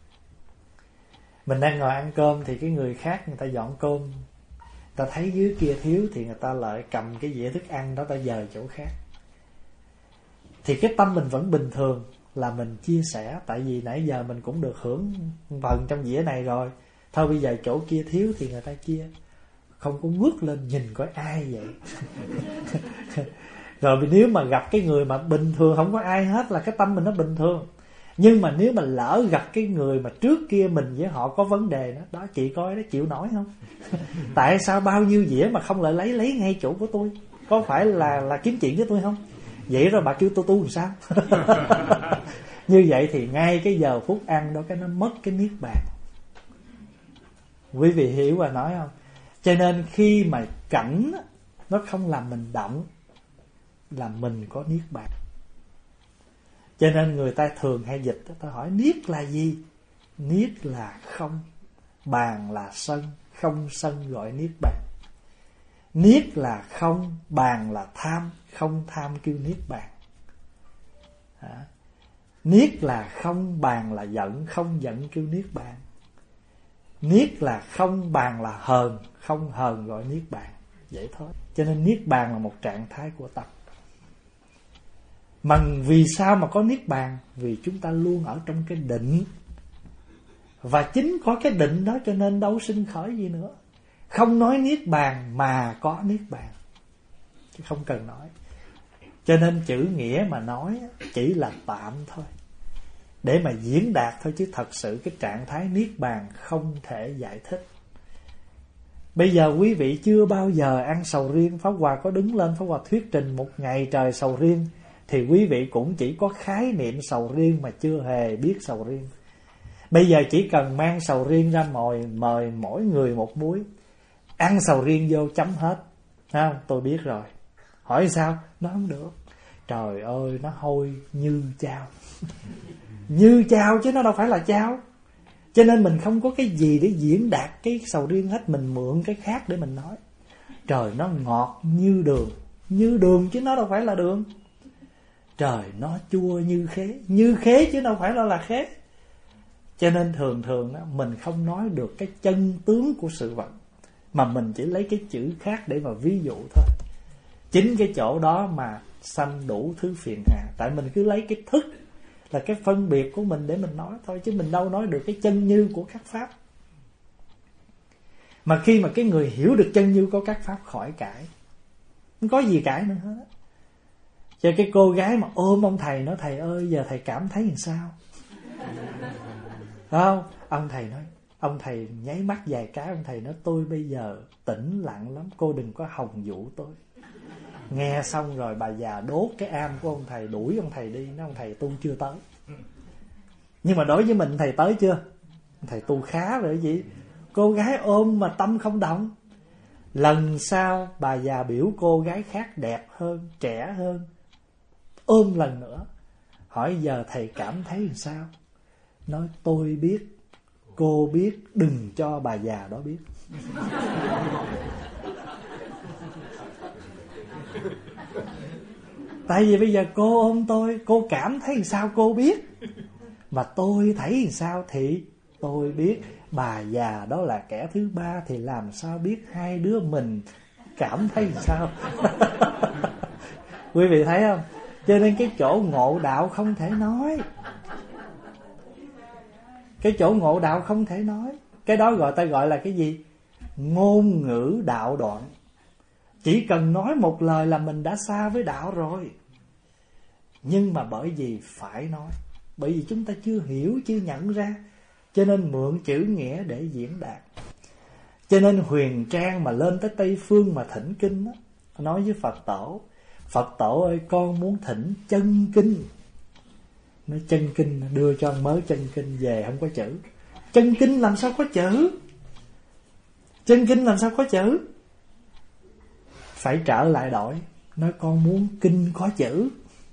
Mình đang ngồi ăn cơm thì cái người khác người ta dọn cơm, người ta thấy dưới kia thiếu thì người ta lại cầm cái dĩa thức ăn đó ta dời chỗ khác. Thì cái tâm mình vẫn bình thường, là mình chia sẻ. Tại vì nãy giờ mình cũng được hưởng phần trong dĩa này rồi, thôi bây giờ chỗ kia thiếu thì người ta chia. Không có ngước lên nhìn coi ai vậy. Rồi nếu mà gặp cái người mà bình thường không có ai hết là cái tâm mình nó bình thường. Nhưng mà nếu mà lỡ gặp cái người mà trước kia mình với họ có vấn đề đó, đó chị coi đó chịu nổi không? Tại sao bao nhiêu dĩa mà không lại lấy lấy ngay chỗ của tôi? Có phải là là kiếm chuyện với tôi không? Vậy rồi bà kêu tôi tu làm sao? Như vậy thì ngay cái giờ phút ăn đó, cái nó mất cái Niết Bàn. Quý vị hiểu và nói không? Cho nên khi mà cảnh nó không làm mình động là mình có Niết Bàn. Cho nên người ta thường hay dịch, ta hỏi Niết là gì? Niết là không, bàn là sân, không sân gọi Niết Bàn. Niết là không, bàn là tham, không tham kêu Niết Bàn. à. Niết là không, bàn là giận, không giận kêu Niết Bàn. Niết là không, bàn là hờn, không hờn gọi Niết Bàn. Vậy thôi. Cho nên Niết Bàn là một trạng thái của tâm. Mà vì sao mà có Niết Bàn? Vì chúng ta luôn ở trong cái định. Và chính có cái định đó cho nên đâu sinh khởi gì nữa. Không nói Niết Bàn mà có Niết Bàn, chứ không cần nói. Cho nên chữ nghĩa mà nói chỉ là tạm thôi, để mà diễn đạt thôi, chứ thật sự cái trạng thái Niết Bàn không thể giải thích. Bây giờ quý vị chưa bao giờ ăn sầu riêng, Pháp Hòa có đứng lên Pháp Hòa thuyết trình một ngày trời sầu riêng, thì quý vị cũng chỉ có khái niệm sầu riêng mà chưa hề biết sầu riêng. Bây giờ chỉ cần mang sầu riêng ra mời, mời mỗi người một muối, ăn sầu riêng vô chấm hết. Thấy không? Tôi biết rồi. Hỏi sao? Nó không được. Trời ơi, nó hôi như chao. Như chao chứ nó đâu phải là chao. Cho nên mình không có cái gì để diễn đạt cái sầu riêng hết. Mình mượn cái khác để mình nói. Trời, nó ngọt như đường. Như đường chứ nó đâu phải là đường. Trời, nó chua như khế. Như khế chứ đâu phải là là khế. Cho nên thường thường đó, mình không nói được cái chân tướng của sự vật, mà mình chỉ lấy cái chữ khác để mà ví dụ thôi. Chính cái chỗ đó mà sanh đủ thứ phiền hà. Tại mình cứ lấy cái thức là cái phân biệt của mình để mình nói thôi, chứ mình đâu nói được cái chân như của các pháp. Mà khi mà cái người hiểu được chân như của các pháp khỏi cãi, không có gì cãi nữa hết. Cho cái cô gái mà ôm ông thầy nói thầy ơi giờ thầy cảm thấy làm sao? Không, ông thầy nói, ông thầy nháy mắt vài cái, ông thầy nói tôi bây giờ tĩnh lặng lắm, cô đừng có hòng dụ tôi. Nghe xong rồi bà già đốt cái am của ông thầy, đuổi ông thầy đi. Nói ông thầy tu chưa tới. Nhưng mà đối với mình thầy tới chưa? Thầy tu khá rồi gì. Cô gái ôm mà tâm không động. Lần sau bà già biểu cô gái khác đẹp hơn, trẻ hơn, ôm lần nữa. Hỏi giờ thầy cảm thấy làm sao? Nói tôi biết, cô biết, đừng cho bà già đó biết. Tại vì bây giờ cô ôm tôi, cô cảm thấy sao cô biết, mà tôi thấy sao thì tôi biết. Bà già đó là kẻ thứ ba thì làm sao biết hai đứa mình cảm thấy sao? Quý vị thấy không? Cho nên cái chỗ ngộ đạo không thể nói. Cái chỗ ngộ đạo không thể nói. Cái đó gọi ta gọi là cái gì? Ngôn ngữ đạo đoạn. Chỉ cần nói một lời là mình đã xa với đạo rồi. Nhưng mà bởi vì phải nói, bởi vì chúng ta chưa hiểu, chưa nhận ra, cho nên mượn chữ nghĩa để diễn đạt. Cho nên Huyền Trang mà lên tới Tây Phương mà thỉnh kinh đó, nói với Phật tổ: Phật tổ ơi, con muốn thỉnh chân kinh. Nói chân kinh, đưa cho mớ chân kinh về không có chữ. Chân kinh làm sao có chữ? Chân kinh làm sao có chữ? Phải trở lại đổi. Nói con muốn kinh có chữ.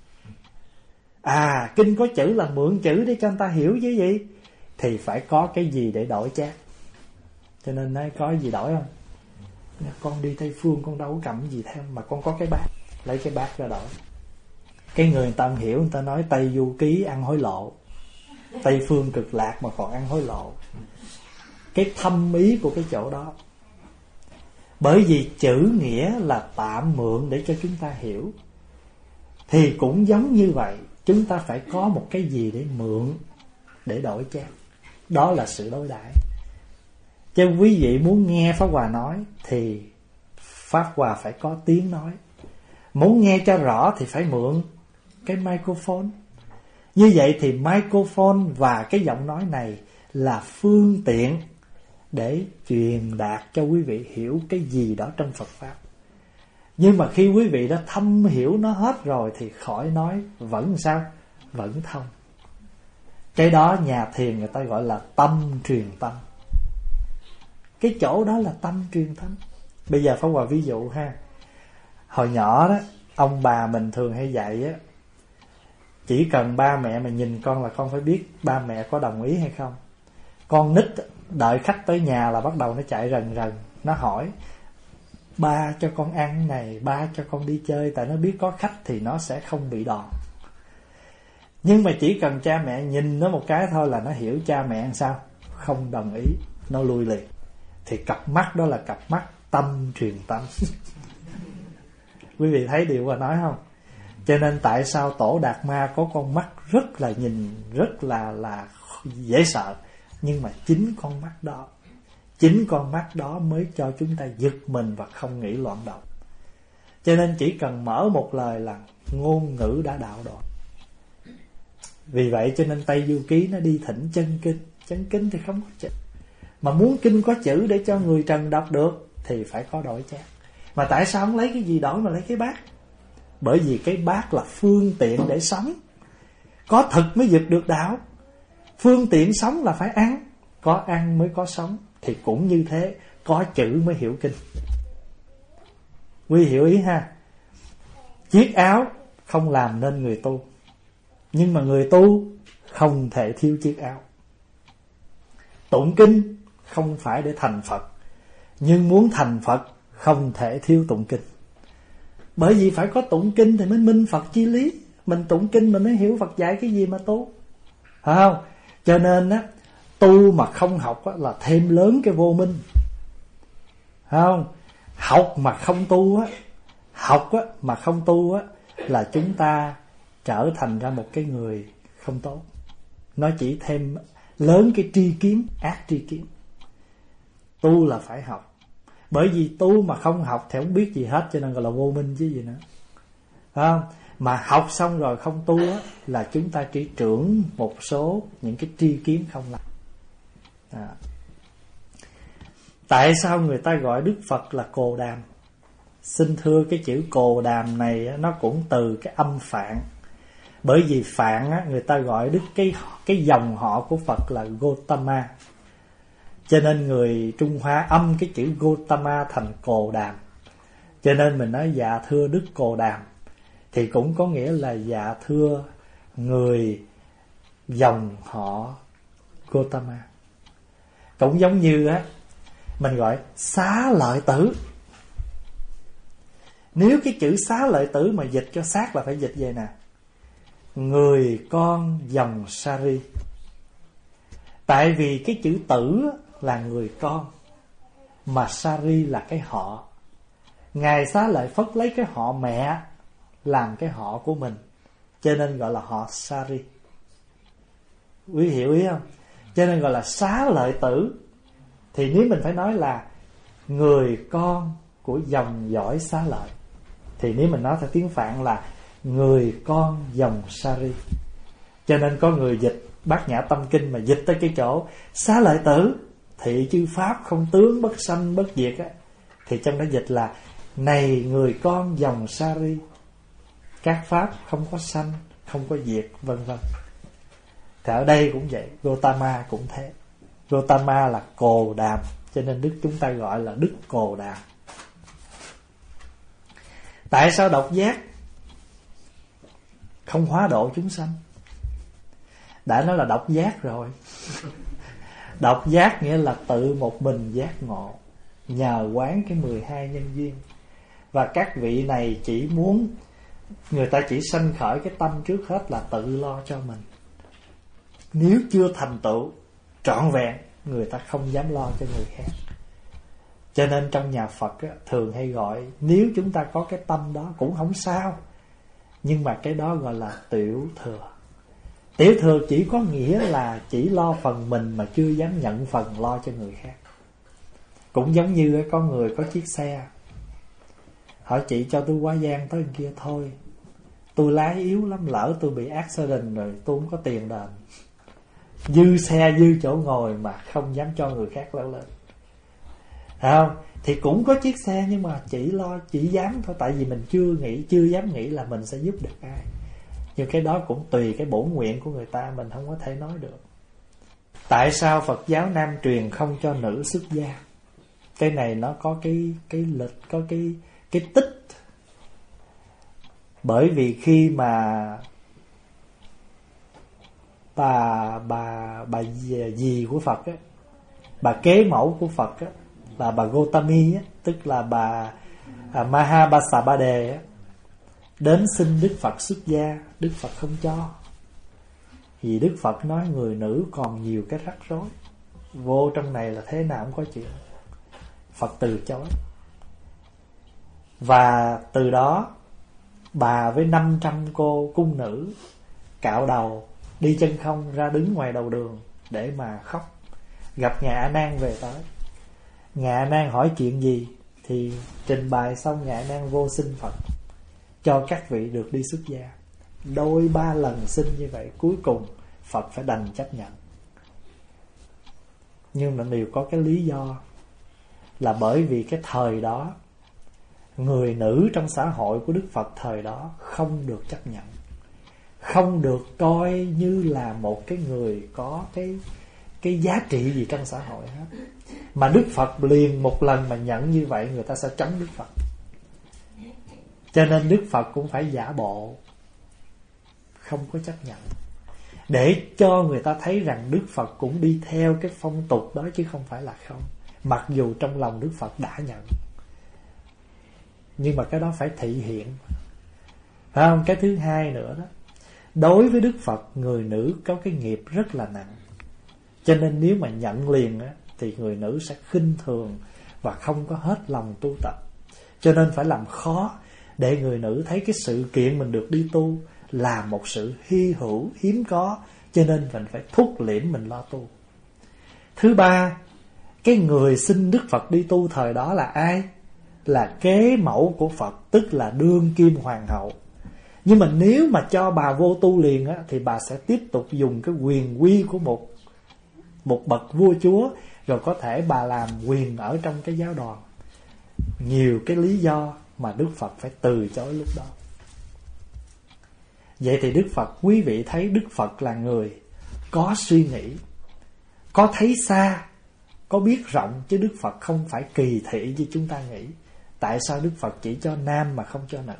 À, kinh có chữ là mượn chữ để cho người ta hiểu chứ gì. Thì phải có cái gì để đổi chác. Cho nên nói có gì đổi không? Con đi Tây Phương con đâu có cầm gì theo, mà con có cái bát, lấy cái bát ra đổi. Cái người người ta không hiểu, người ta nói Tây Du Ký ăn hối lộ, Tây Phương Cực Lạc mà còn ăn hối lộ. Cái thâm ý của cái chỗ đó. Bởi vì chữ nghĩa là tạm mượn để cho chúng ta hiểu. Thì cũng giống như vậy, chúng ta phải có một cái gì để mượn, để đổi chác. Đó là sự đối đãi. Chứ quý vị muốn nghe Pháp Hòa nói thì Pháp Hòa phải có tiếng nói. Muốn nghe cho rõ thì phải mượn cái microphone. Như vậy thì microphone và cái giọng nói này là phương tiện để truyền đạt cho quý vị hiểu cái gì đó trong Phật Pháp. Nhưng mà khi quý vị đã thâm hiểu nó hết rồi thì khỏi nói, vẫn sao? Vẫn thông. Cái đó nhà thiền người ta gọi là tâm truyền tâm. Cái chỗ đó là tâm truyền tâm. Bây giờ Pháp Hòa ví dụ ha. Hồi nhỏ đó, ông bà mình thường hay dạy á, chỉ cần ba mẹ mà nhìn con là con phải biết ba mẹ có đồng ý hay không. Con nít đợi khách tới nhà là bắt đầu nó chạy rần rần. Nó hỏi: ba cho con ăn này, ba cho con đi chơi. Tại nó biết có khách thì nó sẽ không bị đòn. Nhưng mà chỉ cần cha mẹ nhìn nó một cái thôi là nó hiểu cha mẹ làm sao không đồng ý, nó lui liền. Thì cặp mắt đó là cặp mắt tâm truyền tâm. Quý vị thấy điều mà nói không? Cho nên tại sao Tổ Đạt Ma có con mắt rất là nhìn, rất là là dễ sợ. Nhưng mà chính con mắt đó, chính con mắt đó mới cho chúng ta giật mình và không nghĩ loạn động. Cho nên chỉ cần mở một lời là ngôn ngữ đã đạo đoạn. Vì vậy cho nên Tây Du Ký nó đi thỉnh chân kinh. Chân kinh thì không có chữ. Mà muốn kinh có chữ để cho người trần đọc được thì phải có đổi chác. Mà tại sao không lấy cái gì đổi mà lấy cái bát? Bởi vì cái bát là phương tiện để sống. Có thực mới giật được đạo. Phương tiện sống là phải ăn. Có ăn mới có sống. Thì cũng như thế, có chữ mới hiểu kinh. Quý hiểu ý ha? Chiếc áo không làm nên người tu, nhưng mà người tu không thể thiếu chiếc áo. Tụng kinh không phải để thành Phật, nhưng muốn thành Phật không thể thiếu tụng kinh. Bởi vì phải có tụng kinh thì mới minh Phật chi lý. Mình tụng kinh mình mới hiểu Phật dạy cái gì mà tu, phải không? Cho nên á, tu mà không học á, là thêm lớn cái vô minh, phải không? Học mà không tu á, học á, mà không tu á, là chúng ta trở thành ra một cái người không tốt. Nó chỉ thêm lớn cái tri kiến, ác tri kiến. Tu là phải học. Bởi vì tu mà không học thì không biết gì hết, cho nên gọi là vô minh chứ gì nữa, phải không? Mà học xong rồi không tu á, là chúng ta chỉ trưởng một số những cái tri kiến không lành. À. Tại sao người ta gọi Đức Phật là Cồ Đàm? Xin thưa, cái chữ Cồ Đàm này nó cũng từ cái âm Phạn. Bởi vì Phạn á, người ta gọi Đức cái cái dòng họ của Phật là Gotama. Cho nên người Trung Hoa âm cái chữ Gotama thành Cồ Đàm. Cho nên mình nói dạ thưa Đức Cồ Đàm thì cũng có nghĩa là dạ thưa người dòng họ Gotama. Cũng giống như á, mình gọi xá lợi tử. Nếu cái chữ xá lợi tử mà dịch cho xác là phải dịch về nè: người con dòng Sari. Tại vì cái chữ tử là người con, mà Sari là cái họ. Ngài Xá Lợi Phất lấy cái họ mẹ làm cái họ của mình, cho nên gọi là họ Sari. Quý hiểu ý không? Cho nên gọi là xá lợi tử. Thì nếu mình phải nói là người con của dòng dõi Xá Lợi, thì nếu mình nói theo tiếng Phạn là người con dòng Sari. Cho nên có người dịch Bát Nhã Tâm Kinh mà dịch tới cái chỗ xá lợi tử, thị chư pháp không tướng, bất sanh bất diệt á, thì trong đó dịch là này người con dòng Sari, các pháp không có sanh, không có diệt, vân vân. Thì ở đây cũng vậy, Gotama cũng thế. Gotama là Cồ Đàm, cho nên Đức chúng ta gọi là Đức Cồ Đàm. Tại sao độc giác không hóa độ chúng sanh? Đã nói là độc giác rồi. Độc giác nghĩa là tự một mình giác ngộ, nhờ quán cái mười hai nhân duyên. Và các vị này chỉ muốn, người ta chỉ sanh khởi cái tâm trước hết là tự lo cho mình. Nếu chưa thành tựu trọn vẹn, người ta không dám lo cho người khác. Cho nên trong nhà Phật á, thường hay gọi, nếu chúng ta có cái tâm đó cũng không sao, nhưng mà cái đó gọi là tiểu thừa. Tiểu thừa chỉ có nghĩa là chỉ lo phần mình mà chưa dám nhận phần lo cho người khác. Cũng giống như có người có chiếc xe, hỏi chị cho tôi quá giang tới kia thôi, tôi lái yếu lắm, lỡ tôi bị accident rồi tôi không có tiền đền. Dư xe dư chỗ ngồi mà không dám cho người khác leo lên. Thấy không? Thì cũng có chiếc xe nhưng mà chỉ lo, chỉ dám thôi. Tại vì mình chưa nghĩ, chưa dám nghĩ là mình sẽ giúp được ai. Nhưng cái đó cũng tùy cái bổn nguyện của người ta, mình không có thể nói được. Tại sao Phật giáo Nam truyền không cho nữ xuất gia? Cái này nó có cái cái lịch, có cái cái tích. Bởi vì khi mà bà bà bà dì của Phật á, bà kế mẫu của Phật á, là bà Gotami á, tức là bà à, Mahabasabade á, đến xin Đức Phật xuất gia, Đức Phật không cho. Vì Đức Phật nói người nữ còn nhiều cái rắc rối, vô trong này là thế nào cũng có chuyện. Phật từ chối. Và từ đó bà với năm trăm cô cung nữ cạo đầu, đi chân không ra đứng ngoài đầu đường để mà khóc. Gặp Ngài A Nan về tới, Ngài A Nan hỏi chuyện gì thì trình bày xong, Ngài A Nan vô xin Phật cho các vị được đi xuất gia. Đôi ba lần xin như vậy, cuối cùng Phật phải đành chấp nhận. Nhưng mà đều có cái lý do, là bởi vì cái thời đó người nữ trong xã hội của Đức Phật thời đó không được chấp nhận, không được coi như là một cái người có cái cái giá trị gì trong xã hội hết. Mà Đức Phật liền một lần mà nhận như vậy, người ta sẽ chống Đức Phật. Cho nên Đức Phật cũng phải giả bộ không có chấp nhận, để cho người ta thấy rằng Đức Phật cũng đi theo cái phong tục đó chứ không phải là không. Mặc dù trong lòng Đức Phật đã nhận, nhưng mà cái đó phải thị hiện, phải không? Cái thứ hai nữa đó, đối với Đức Phật, người nữ có cái nghiệp rất là nặng. Cho nên nếu mà nhận liền á, thì người nữ sẽ khinh thường và không có hết lòng tu tập. Cho nên phải làm khó để người nữ thấy cái sự kiện mình được đi tu là một sự hy hữu, hiếm có. Cho nên mình phải thúc liễm mình lo tu. Thứ ba, cái người xin Đức Phật đi tu thời đó là ai? Là kế mẫu của Phật, tức là đương kim hoàng hậu. Nhưng mà nếu mà cho bà vô tu liền á, thì bà sẽ tiếp tục dùng cái quyền quy của một một bậc vua chúa, rồi có thể bà làm quyền ở trong cái giáo đoàn. Nhiều cái lý do mà Đức Phật phải từ chối lúc đó. Vậy thì Đức Phật, quý vị thấy Đức Phật là người có suy nghĩ, có thấy xa, có biết rộng, chứ Đức Phật không phải kỳ thị như chúng ta nghĩ. Tại sao Đức Phật chỉ cho nam mà không cho nữ?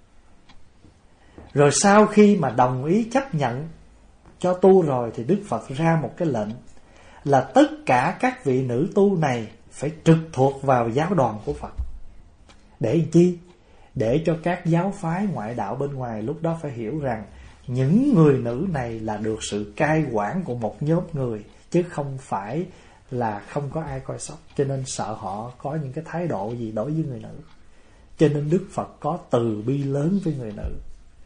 Rồi sau khi mà đồng ý chấp nhận cho tu rồi, thì Đức Phật ra một cái lệnh là tất cả các vị nữ tu này phải trực thuộc vào giáo đoàn của Phật. Để chi? Để cho các giáo phái ngoại đạo bên ngoài lúc đó phải hiểu rằng những người nữ này là được sự cai quản của một nhóm người, chứ không phải là không có ai coi sóc. Cho nên sợ họ có những cái thái độ gì đối với người nữ. Cho nên Đức Phật có từ bi lớn với người nữ.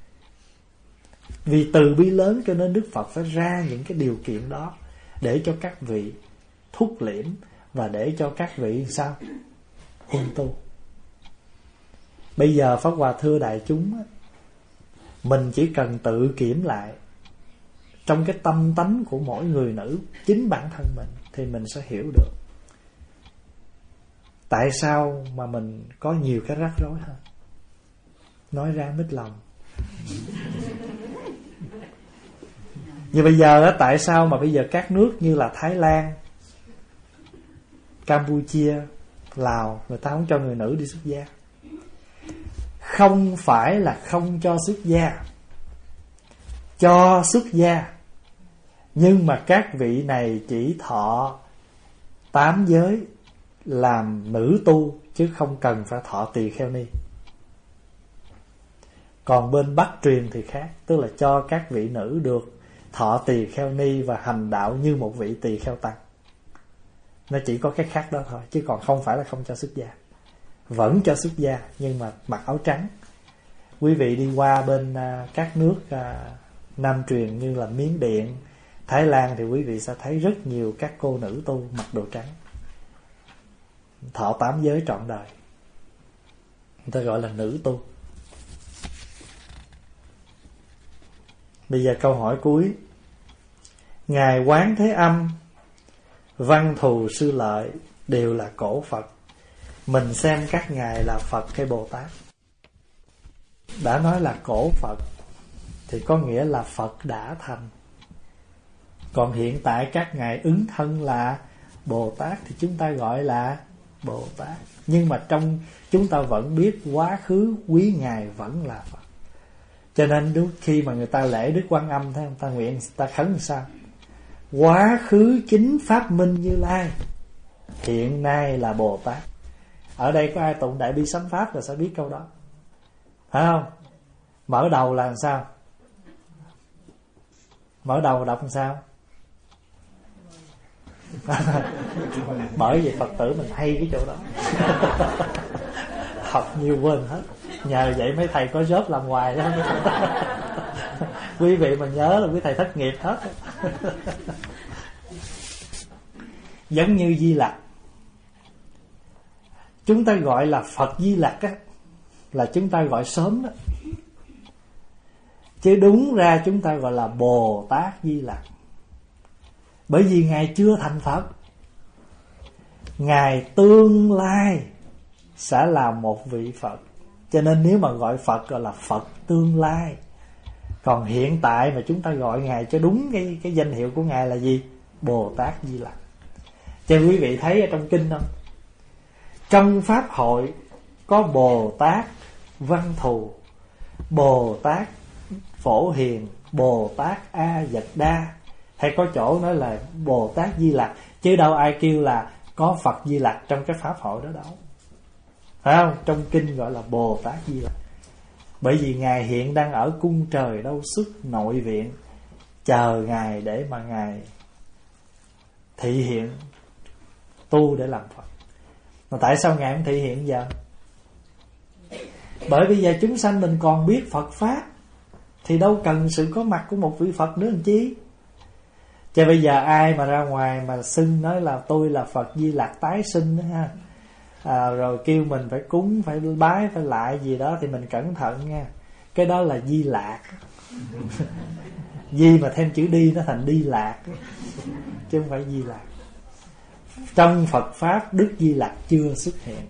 Vì từ bi lớn cho nên Đức Phật phải ra những cái điều kiện đó để cho các vị thúc liễm và để cho các vị sao? Huân tu. Bây giờ Pháp Hòa thưa đại chúng, mình chỉ cần tự kiểm lại trong cái tâm tánh của mỗi người nữ, chính bản thân mình, thì mình sẽ hiểu được tại sao mà mình có nhiều cái rắc rối hơn. Nói ra mít lòng. Như bây giờ tại sao mà bây giờ các nước như là Thái Lan, Campuchia, Lào, người ta không cho người nữ đi xuất gia? Không phải là không cho xuất gia, cho xuất gia, nhưng mà các vị này chỉ thọ tám giới làm nữ tu, chứ không cần phải thọ tỳ kheo ni. Còn bên Bắc truyền thì khác, tức là cho các vị nữ được thọ tỳ kheo ni và hành đạo như một vị tỳ kheo tăng. Nó chỉ có cái khác đó thôi, chứ còn không phải là không cho xuất gia. Vẫn cho xuất gia, nhưng mà mặc áo trắng. Quý vị đi qua bên uh, các nước uh, Nam truyền như là Miến Điện, Thái Lan, thì quý vị sẽ thấy rất nhiều các cô nữ tu mặc đồ trắng, thọ tám giới trọn đời. Người ta gọi là nữ tu. Bây giờ câu hỏi cuối. Ngài Quán Thế Âm, Văn Thù Sư Lợi đều là cổ Phật. Mình xem các ngài là Phật hay Bồ Tát? Đã nói là cổ Phật thì có nghĩa là Phật đã thành. Còn hiện tại các ngài ứng thân là Bồ Tát thì chúng ta gọi là Bồ Tát. Nhưng mà trong chúng ta vẫn biết quá khứ quý ngài vẫn là Phật. Cho nên đúng khi mà người ta lễ Đức Quan Âm, thấy không, ta nguyện, người ta khấn làm sao? Quá khứ chính Pháp Minh Như Lai, hiện nay là Bồ Tát. Ở đây có ai tụng Đại Bi Sám Pháp là sẽ biết câu đó, phải không? Mở đầu là làm sao? Mở đầu đọc làm sao? Bởi vì Phật tử mình hay cái chỗ đó. Học nhiều quên hết. Nhờ vậy mấy thầy có job làm hoài đó. Quý vị mà nhớ là quý thầy thất nghiệp hết. Giống như Di Lặc, chúng ta gọi là Phật Di Lặc á, là chúng ta gọi sớm đó. Chứ đúng ra chúng ta gọi là Bồ Tát Di Lặc. Bởi vì ngài chưa thành Phật, ngài tương lai sẽ là một vị Phật. Cho nên nếu mà gọi Phật gọi là Phật tương lai. Còn hiện tại mà chúng ta gọi ngài cho đúng cái, cái danh hiệu của ngài là gì? Bồ Tát Di Lặc. Cho quý vị thấy ở trong kinh không? Trong Pháp hội có Bồ Tát Văn Thù, Bồ Tát Phổ Hiền, Bồ Tát A Dật Đa, hay có chỗ nói là Bồ Tát Di Lặc. Chứ đâu ai kêu là có Phật Di Lặc trong cái Pháp hội đó đâu, phải không? Trong kinh gọi là Bồ Tát Di Lặc. Bởi vì ngài hiện đang ở cung trời đâu xuất nội viện, chờ ngài để mà ngài thị hiện tu để làm Phật. Mà tại sao ngài không thị hiện giờ? Bởi bây giờ chúng sanh mình còn biết Phật Pháp thì đâu cần sự có mặt của một vị Phật nữa làm chi. Chứ bây giờ ai mà ra ngoài mà xưng nói là tôi là Phật Di Lặc tái sinh đó ha, à, rồi kêu mình phải cúng, phải bái, phải lại gì đó, thì mình cẩn thận nha. Cái đó là Di Lạc. Di mà thêm chữ đi nó thành Đi Lạc, chứ không phải Di Lạc. Trong Phật Pháp Đức Di Lặc chưa xuất hiện.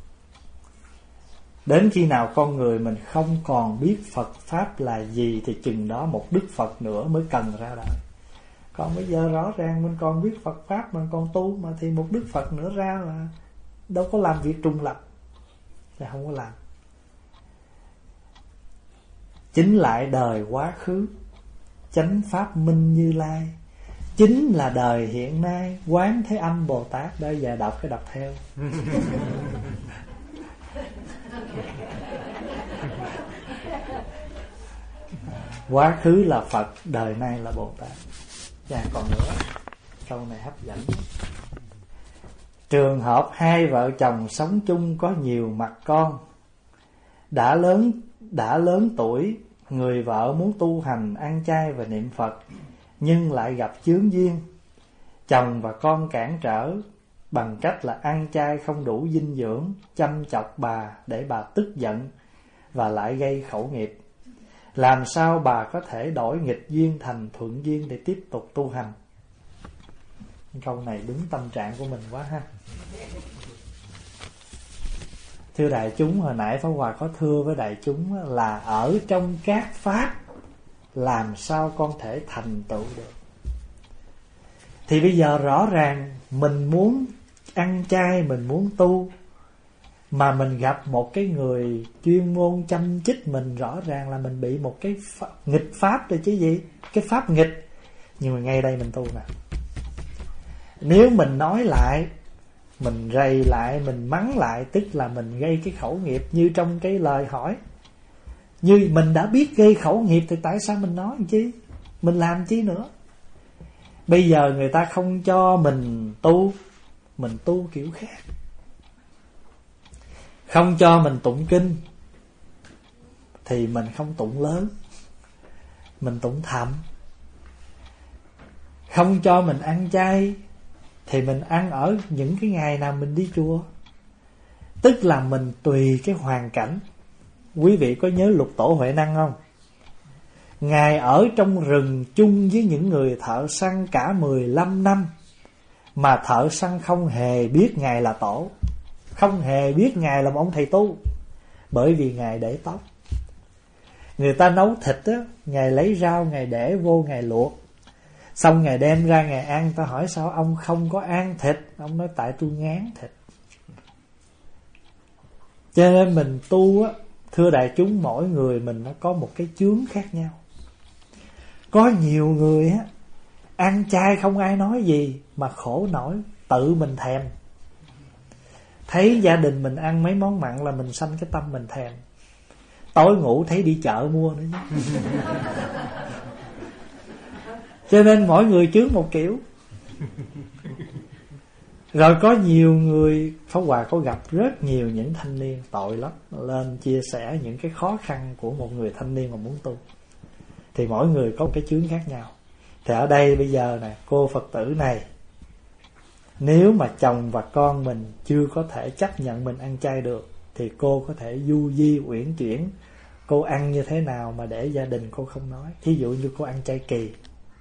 Đến khi nào con người mình không còn biết Phật Pháp là gì thì chừng đó một Đức Phật nữa mới cần ra đời. Còn bây giờ rõ ràng mình còn biết Phật Pháp, mình còn tu mà, thì một Đức Phật nữa ra là đâu có làm việc trùng lập, thì không có làm. Chính lại đời quá khứ chánh Pháp Minh Như Lai, chính là đời hiện nay. Quán Thế Âm Bồ Tát đó, giờ đọc cái đọc theo. Quá khứ là Phật, đời nay là Bồ Tát. Và còn nữa, câu này hấp dẫn. Trường hợp hai vợ chồng sống chung có nhiều mặt con, đã lớn đã lớn tuổi, người vợ muốn tu hành ăn chay và niệm Phật, nhưng lại gặp chướng duyên. Chồng và con cản trở bằng cách là ăn chay không đủ dinh dưỡng, chăm chọc bà để bà tức giận và lại gây khẩu nghiệp. Làm sao bà có thể đổi nghịch duyên thành thuận duyên để tiếp tục tu hành? Câu này đúng tâm trạng của mình quá ha. Thưa đại chúng, hồi nãy Pháp Hòa có thưa với đại chúng là ở trong các pháp làm sao con thể thành tựu được. Thì bây giờ rõ ràng mình muốn ăn chay, mình muốn tu, mà mình gặp một cái người chuyên môn chăm chích mình, rõ ràng là mình bị một cái pháp, nghịch pháp rồi chứ gì. Cái pháp nghịch. Nhưng mà ngay đây mình tu nè, nếu mình nói lại, mình rầy lại, mình mắng lại, tức là mình gây cái khẩu nghiệp. Như trong cái lời hỏi, như mình đã biết gây khẩu nghiệp thì tại sao mình nói chi, mình làm chi nữa. Bây giờ người ta không cho mình tu, mình tu kiểu khác. Không cho mình tụng kinh thì mình không tụng lớn, mình tụng thầm. Không cho mình ăn chay thì mình ăn ở những cái ngày nào mình đi chùa. Tức là mình tùy cái hoàn cảnh. Quý vị có nhớ Lục Tổ Huệ Năng không? Ngài ở trong rừng chung với những người thợ săn cả mười lăm năm, mà thợ săn không hề biết Ngài là tổ, không hề biết Ngài là một ông thầy tu. Bởi vì Ngài để tóc. Người ta nấu thịt á, Ngài lấy rau, Ngài để vô, Ngài luộc. Xong Ngài đem ra Ngài ăn. Ta hỏi sao ông không có ăn thịt? Ông nói tại tôi ngán thịt. Cho nên mình tu á, thưa đại chúng, mỗi người mình nó có một cái chướng khác nhau. Có nhiều người á, ăn chay không ai nói gì, mà khổ nổi tự mình thèm. Thấy gia đình mình ăn mấy món mặn là mình sanh cái tâm mình thèm. Tối ngủ thấy đi chợ mua nữa chứ. Cho nên mỗi người chướng một kiểu. Rồi có nhiều người, Pháp Hòa có gặp rất nhiều những thanh niên tội lắm, lên chia sẻ những cái khó khăn của một người thanh niên mà muốn tu. Thì mỗi người có một cái chướng khác nhau. Thì ở đây bây giờ nè, cô Phật tử này, nếu mà chồng và con mình chưa có thể chấp nhận mình ăn chay được, thì cô có thể du di uyển chuyển. Cô ăn như thế nào mà để gia đình cô không nói. Thí dụ như cô ăn chay kỳ,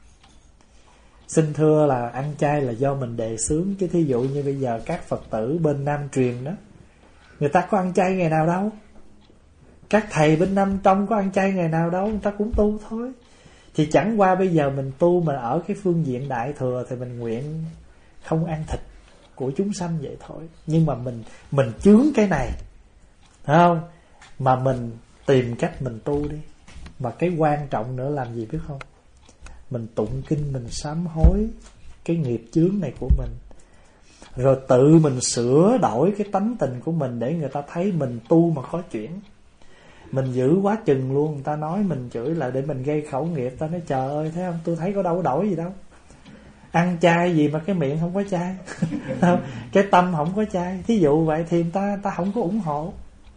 xin thưa là ăn chay là do mình đề xướng. Chứ thí dụ như bây giờ các Phật tử bên Nam truyền đó, người ta có ăn chay ngày nào đâu. Các thầy bên Nam Tông có ăn chay ngày nào đâu, người ta cũng tu thôi. Thì chẳng qua bây giờ mình tu mà ở cái phương diện đại thừa thì mình nguyện không ăn thịt của chúng sanh vậy thôi. Nhưng mà mình mình chướng cái này, phải không? Mà mình tìm cách mình tu đi. Mà cái quan trọng nữa làm gì biết không? Mình tụng kinh, mình sám hối cái nghiệp chướng này của mình, rồi tự mình sửa đổi cái tánh tình của mình để người ta thấy mình tu mà khó chuyển. Mình giữ quá chừng luôn, người ta nói mình chửi là để mình gây khẩu nghiệp. Ta nói trời ơi, thấy không, tôi thấy có đâu có đổi gì đâu. Ăn chay gì mà cái miệng không có chay. Cái tâm không có chay. Thí dụ vậy thì người ta, ta không có ủng hộ.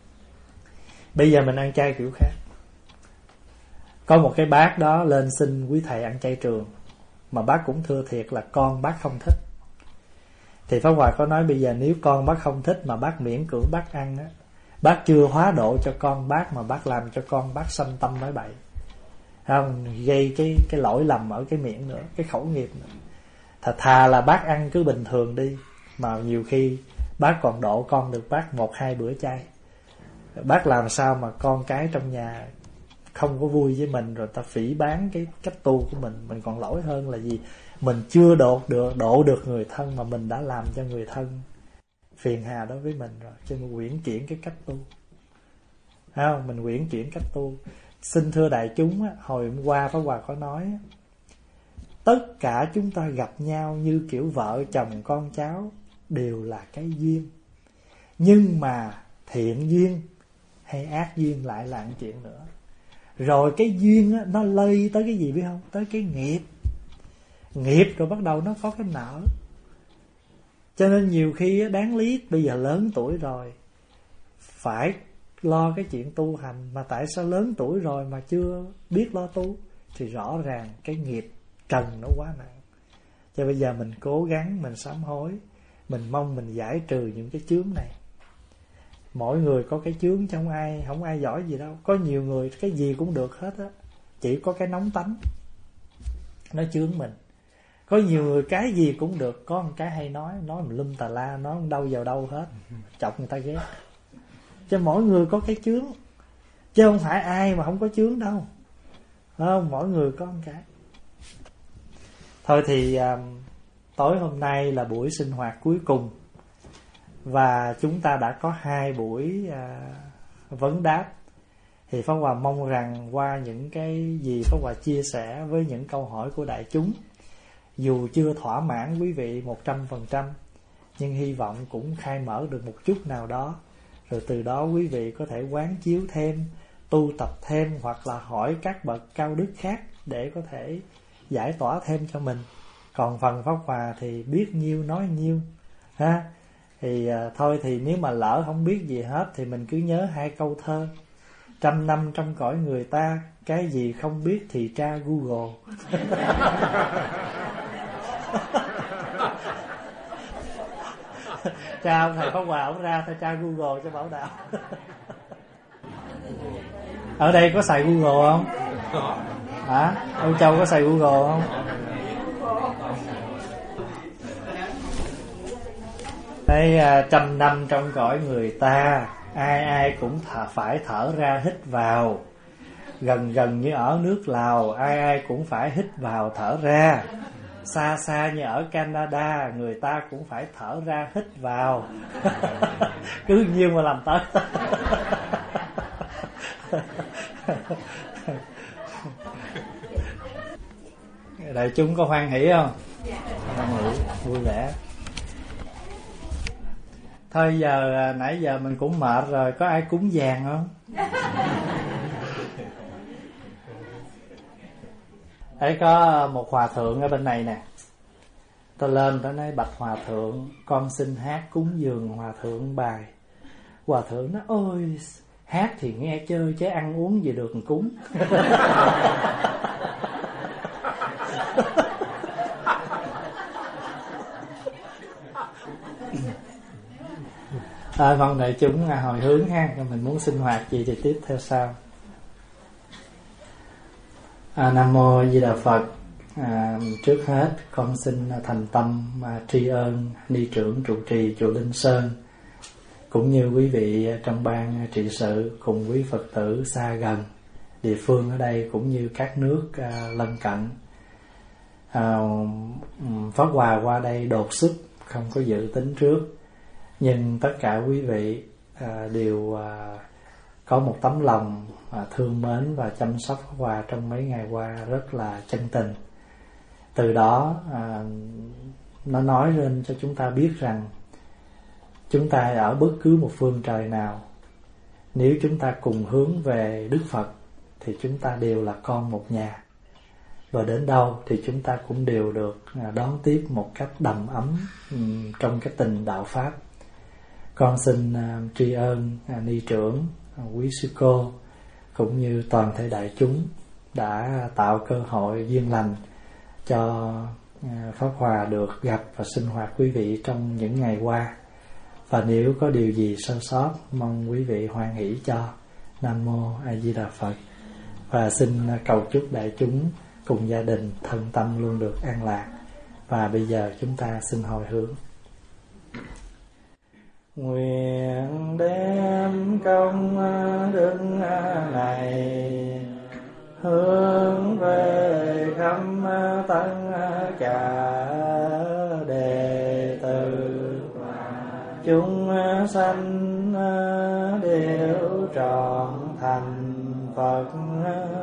Bây giờ mình ăn chay kiểu khác. Có một cái bác đó lên xin quý thầy ăn chay trường, mà bác cũng thưa thiệt là con bác không thích. Thì Pháp Hòa có nói bây giờ nếu con bác không thích mà bác miễn cưỡng bác ăn á, bác chưa hóa độ cho con bác mà bác làm cho con bác sanh tâm nói bậy, không gây cái cái lỗi lầm ở cái miệng nữa, cái khẩu nghiệp nữa. Thà thà là bác ăn cứ bình thường đi, mà nhiều khi bác còn độ con được bác một hai bữa chay. Bác làm sao mà con cái trong nhà không có vui với mình, rồi ta phỉ báng cái cách tu của mình. Mình còn lỗi hơn là gì? Mình chưa độ được độ được người thân mà mình đã làm cho người thân phiền hà đối với mình rồi. Cho nên quyển chuyển cái cách tu, thấy không? Mình quyển chuyển cách tu. Xin thưa đại chúng, hồi hôm qua Pháp Hòa có nói, Tất cả chúng ta gặp nhau như kiểu vợ chồng con cháu đều là cái duyên. Nhưng mà thiện duyên hay ác duyên lại là một chuyện nữa. Rồi cái duyên á, nó lây tới cái gì biết không? Tới cái nghiệp. Nghiệp rồi bắt đầu nó có cái nợ. Cho nên nhiều khi đáng lý bây giờ lớn tuổi rồi phải lo cái chuyện tu hành, mà tại sao lớn tuổi rồi mà chưa biết lo tu? Thì rõ ràng cái nghiệp trần nó quá nặng. Cho bây giờ mình cố gắng, mình sám hối, mình mong mình giải trừ những cái chướng này. Mỗi người có cái chướng, chứ không ai không ai giỏi gì đâu. Có nhiều người cái gì cũng được hết á, chỉ có cái nóng tánh nó chướng mình. Có nhiều người cái gì cũng được, có một cái hay nói, nói mình lum tà la, nói đâu vào đâu hết, chọc người ta ghét. Cho mỗi người có cái chướng, chứ không phải ai mà không có chướng đâu. Không, mỗi người có một cái. Thôi thì à, tối hôm nay là buổi sinh hoạt cuối cùng, và chúng ta đã có hai buổi à, vấn đáp. Thì Pháp Hòa mong rằng qua những cái gì Pháp Hòa chia sẻ với những câu hỏi của đại chúng, dù chưa thỏa mãn quý vị một trăm phần trăm, nhưng hy vọng cũng khai mở được một chút nào đó. Rồi từ đó quý vị có thể quán chiếu thêm, tu tập thêm, hoặc là hỏi các bậc cao đức khác để có thể giải tỏa thêm cho mình. Còn phần Pháp Hòa thì biết nhiêu nói nhiêu ha. Thì à, thôi thì nếu mà lỡ không biết gì hết thì mình cứ nhớ hai câu thơ: trăm năm trong cõi người ta, cái gì không biết thì tra Google. Cha ông thầy Pháp Hòa ông ra thầy tra Google cho bảo đạo. Ở đây có xài Google không? Hả? Ông Châu có xài Google không? Đây à, trăm năm trong cõi người ta, ai ai cũng thở, phải thở ra hít vào. Gần gần như ở nước Lào, ai ai cũng phải hít vào thở ra. Xa xa như ở Canada, người ta cũng phải thở ra hít vào. Cứ nhiêu mà làm tới. Đại chúng có hoan hỷ không? Hoan hỷ, vui vẻ. Thôi giờ nãy giờ mình cũng mệt rồi, có ai cúng vàng không? Đấy, có một hòa thượng ở bên này nè. Tôi lên tôi nói: bạch hòa thượng, con xin hát cúng dường hòa thượng bài. Hòa thượng nói: ôi, hát thì nghe chơi chứ ăn uống gì được cúng. À, mong đại chúng hồi hướng ha, mình muốn sinh hoạt gì thì tiếp theo sau. À, Nam Mô Di Đà Phật. À, trước hết con xin thành tâm à, tri ân ni trưởng trụ trì chùa Linh Sơn, cũng như quý vị trong ban trị sự, cùng quý Phật tử xa gần địa phương ở đây, cũng như các nước à, lân cận. À, Pháp Hòa qua đây đột xuất, không có dự tính trước, nhưng tất cả quý vị à, đều à, có một tấm lòng à, thương mến và chăm sóc Pháp Hòa trong mấy ngày qua rất là chân tình. Từ đó à, nó nói lên cho chúng ta biết rằng chúng ta ở bất cứ một phương trời nào, nếu chúng ta cùng hướng về Đức Phật thì chúng ta đều là con một nhà, và đến đâu thì chúng ta cũng đều được đón tiếp một cách đầm ấm um, trong cái tình đạo Pháp. Con xin uh, tri ân uh, ni trưởng, uh, quý sư cô, cũng như toàn thể đại chúng đã tạo cơ hội duyên lành cho uh, Pháp Hòa được gặp và sinh hoạt quý vị trong những ngày qua. Và nếu có điều gì sơ sót, mong quý vị hoan hỷ cho. Nam Mô A Di Đà Phật. Và xin cầu chúc đại chúng cùng gia đình thân tâm luôn được an lạc. Và bây giờ chúng ta xin hồi hướng. Nguyện đem công đức này hướng về khắp tất cả đệ tử chúng sanh đều trọn thành Phật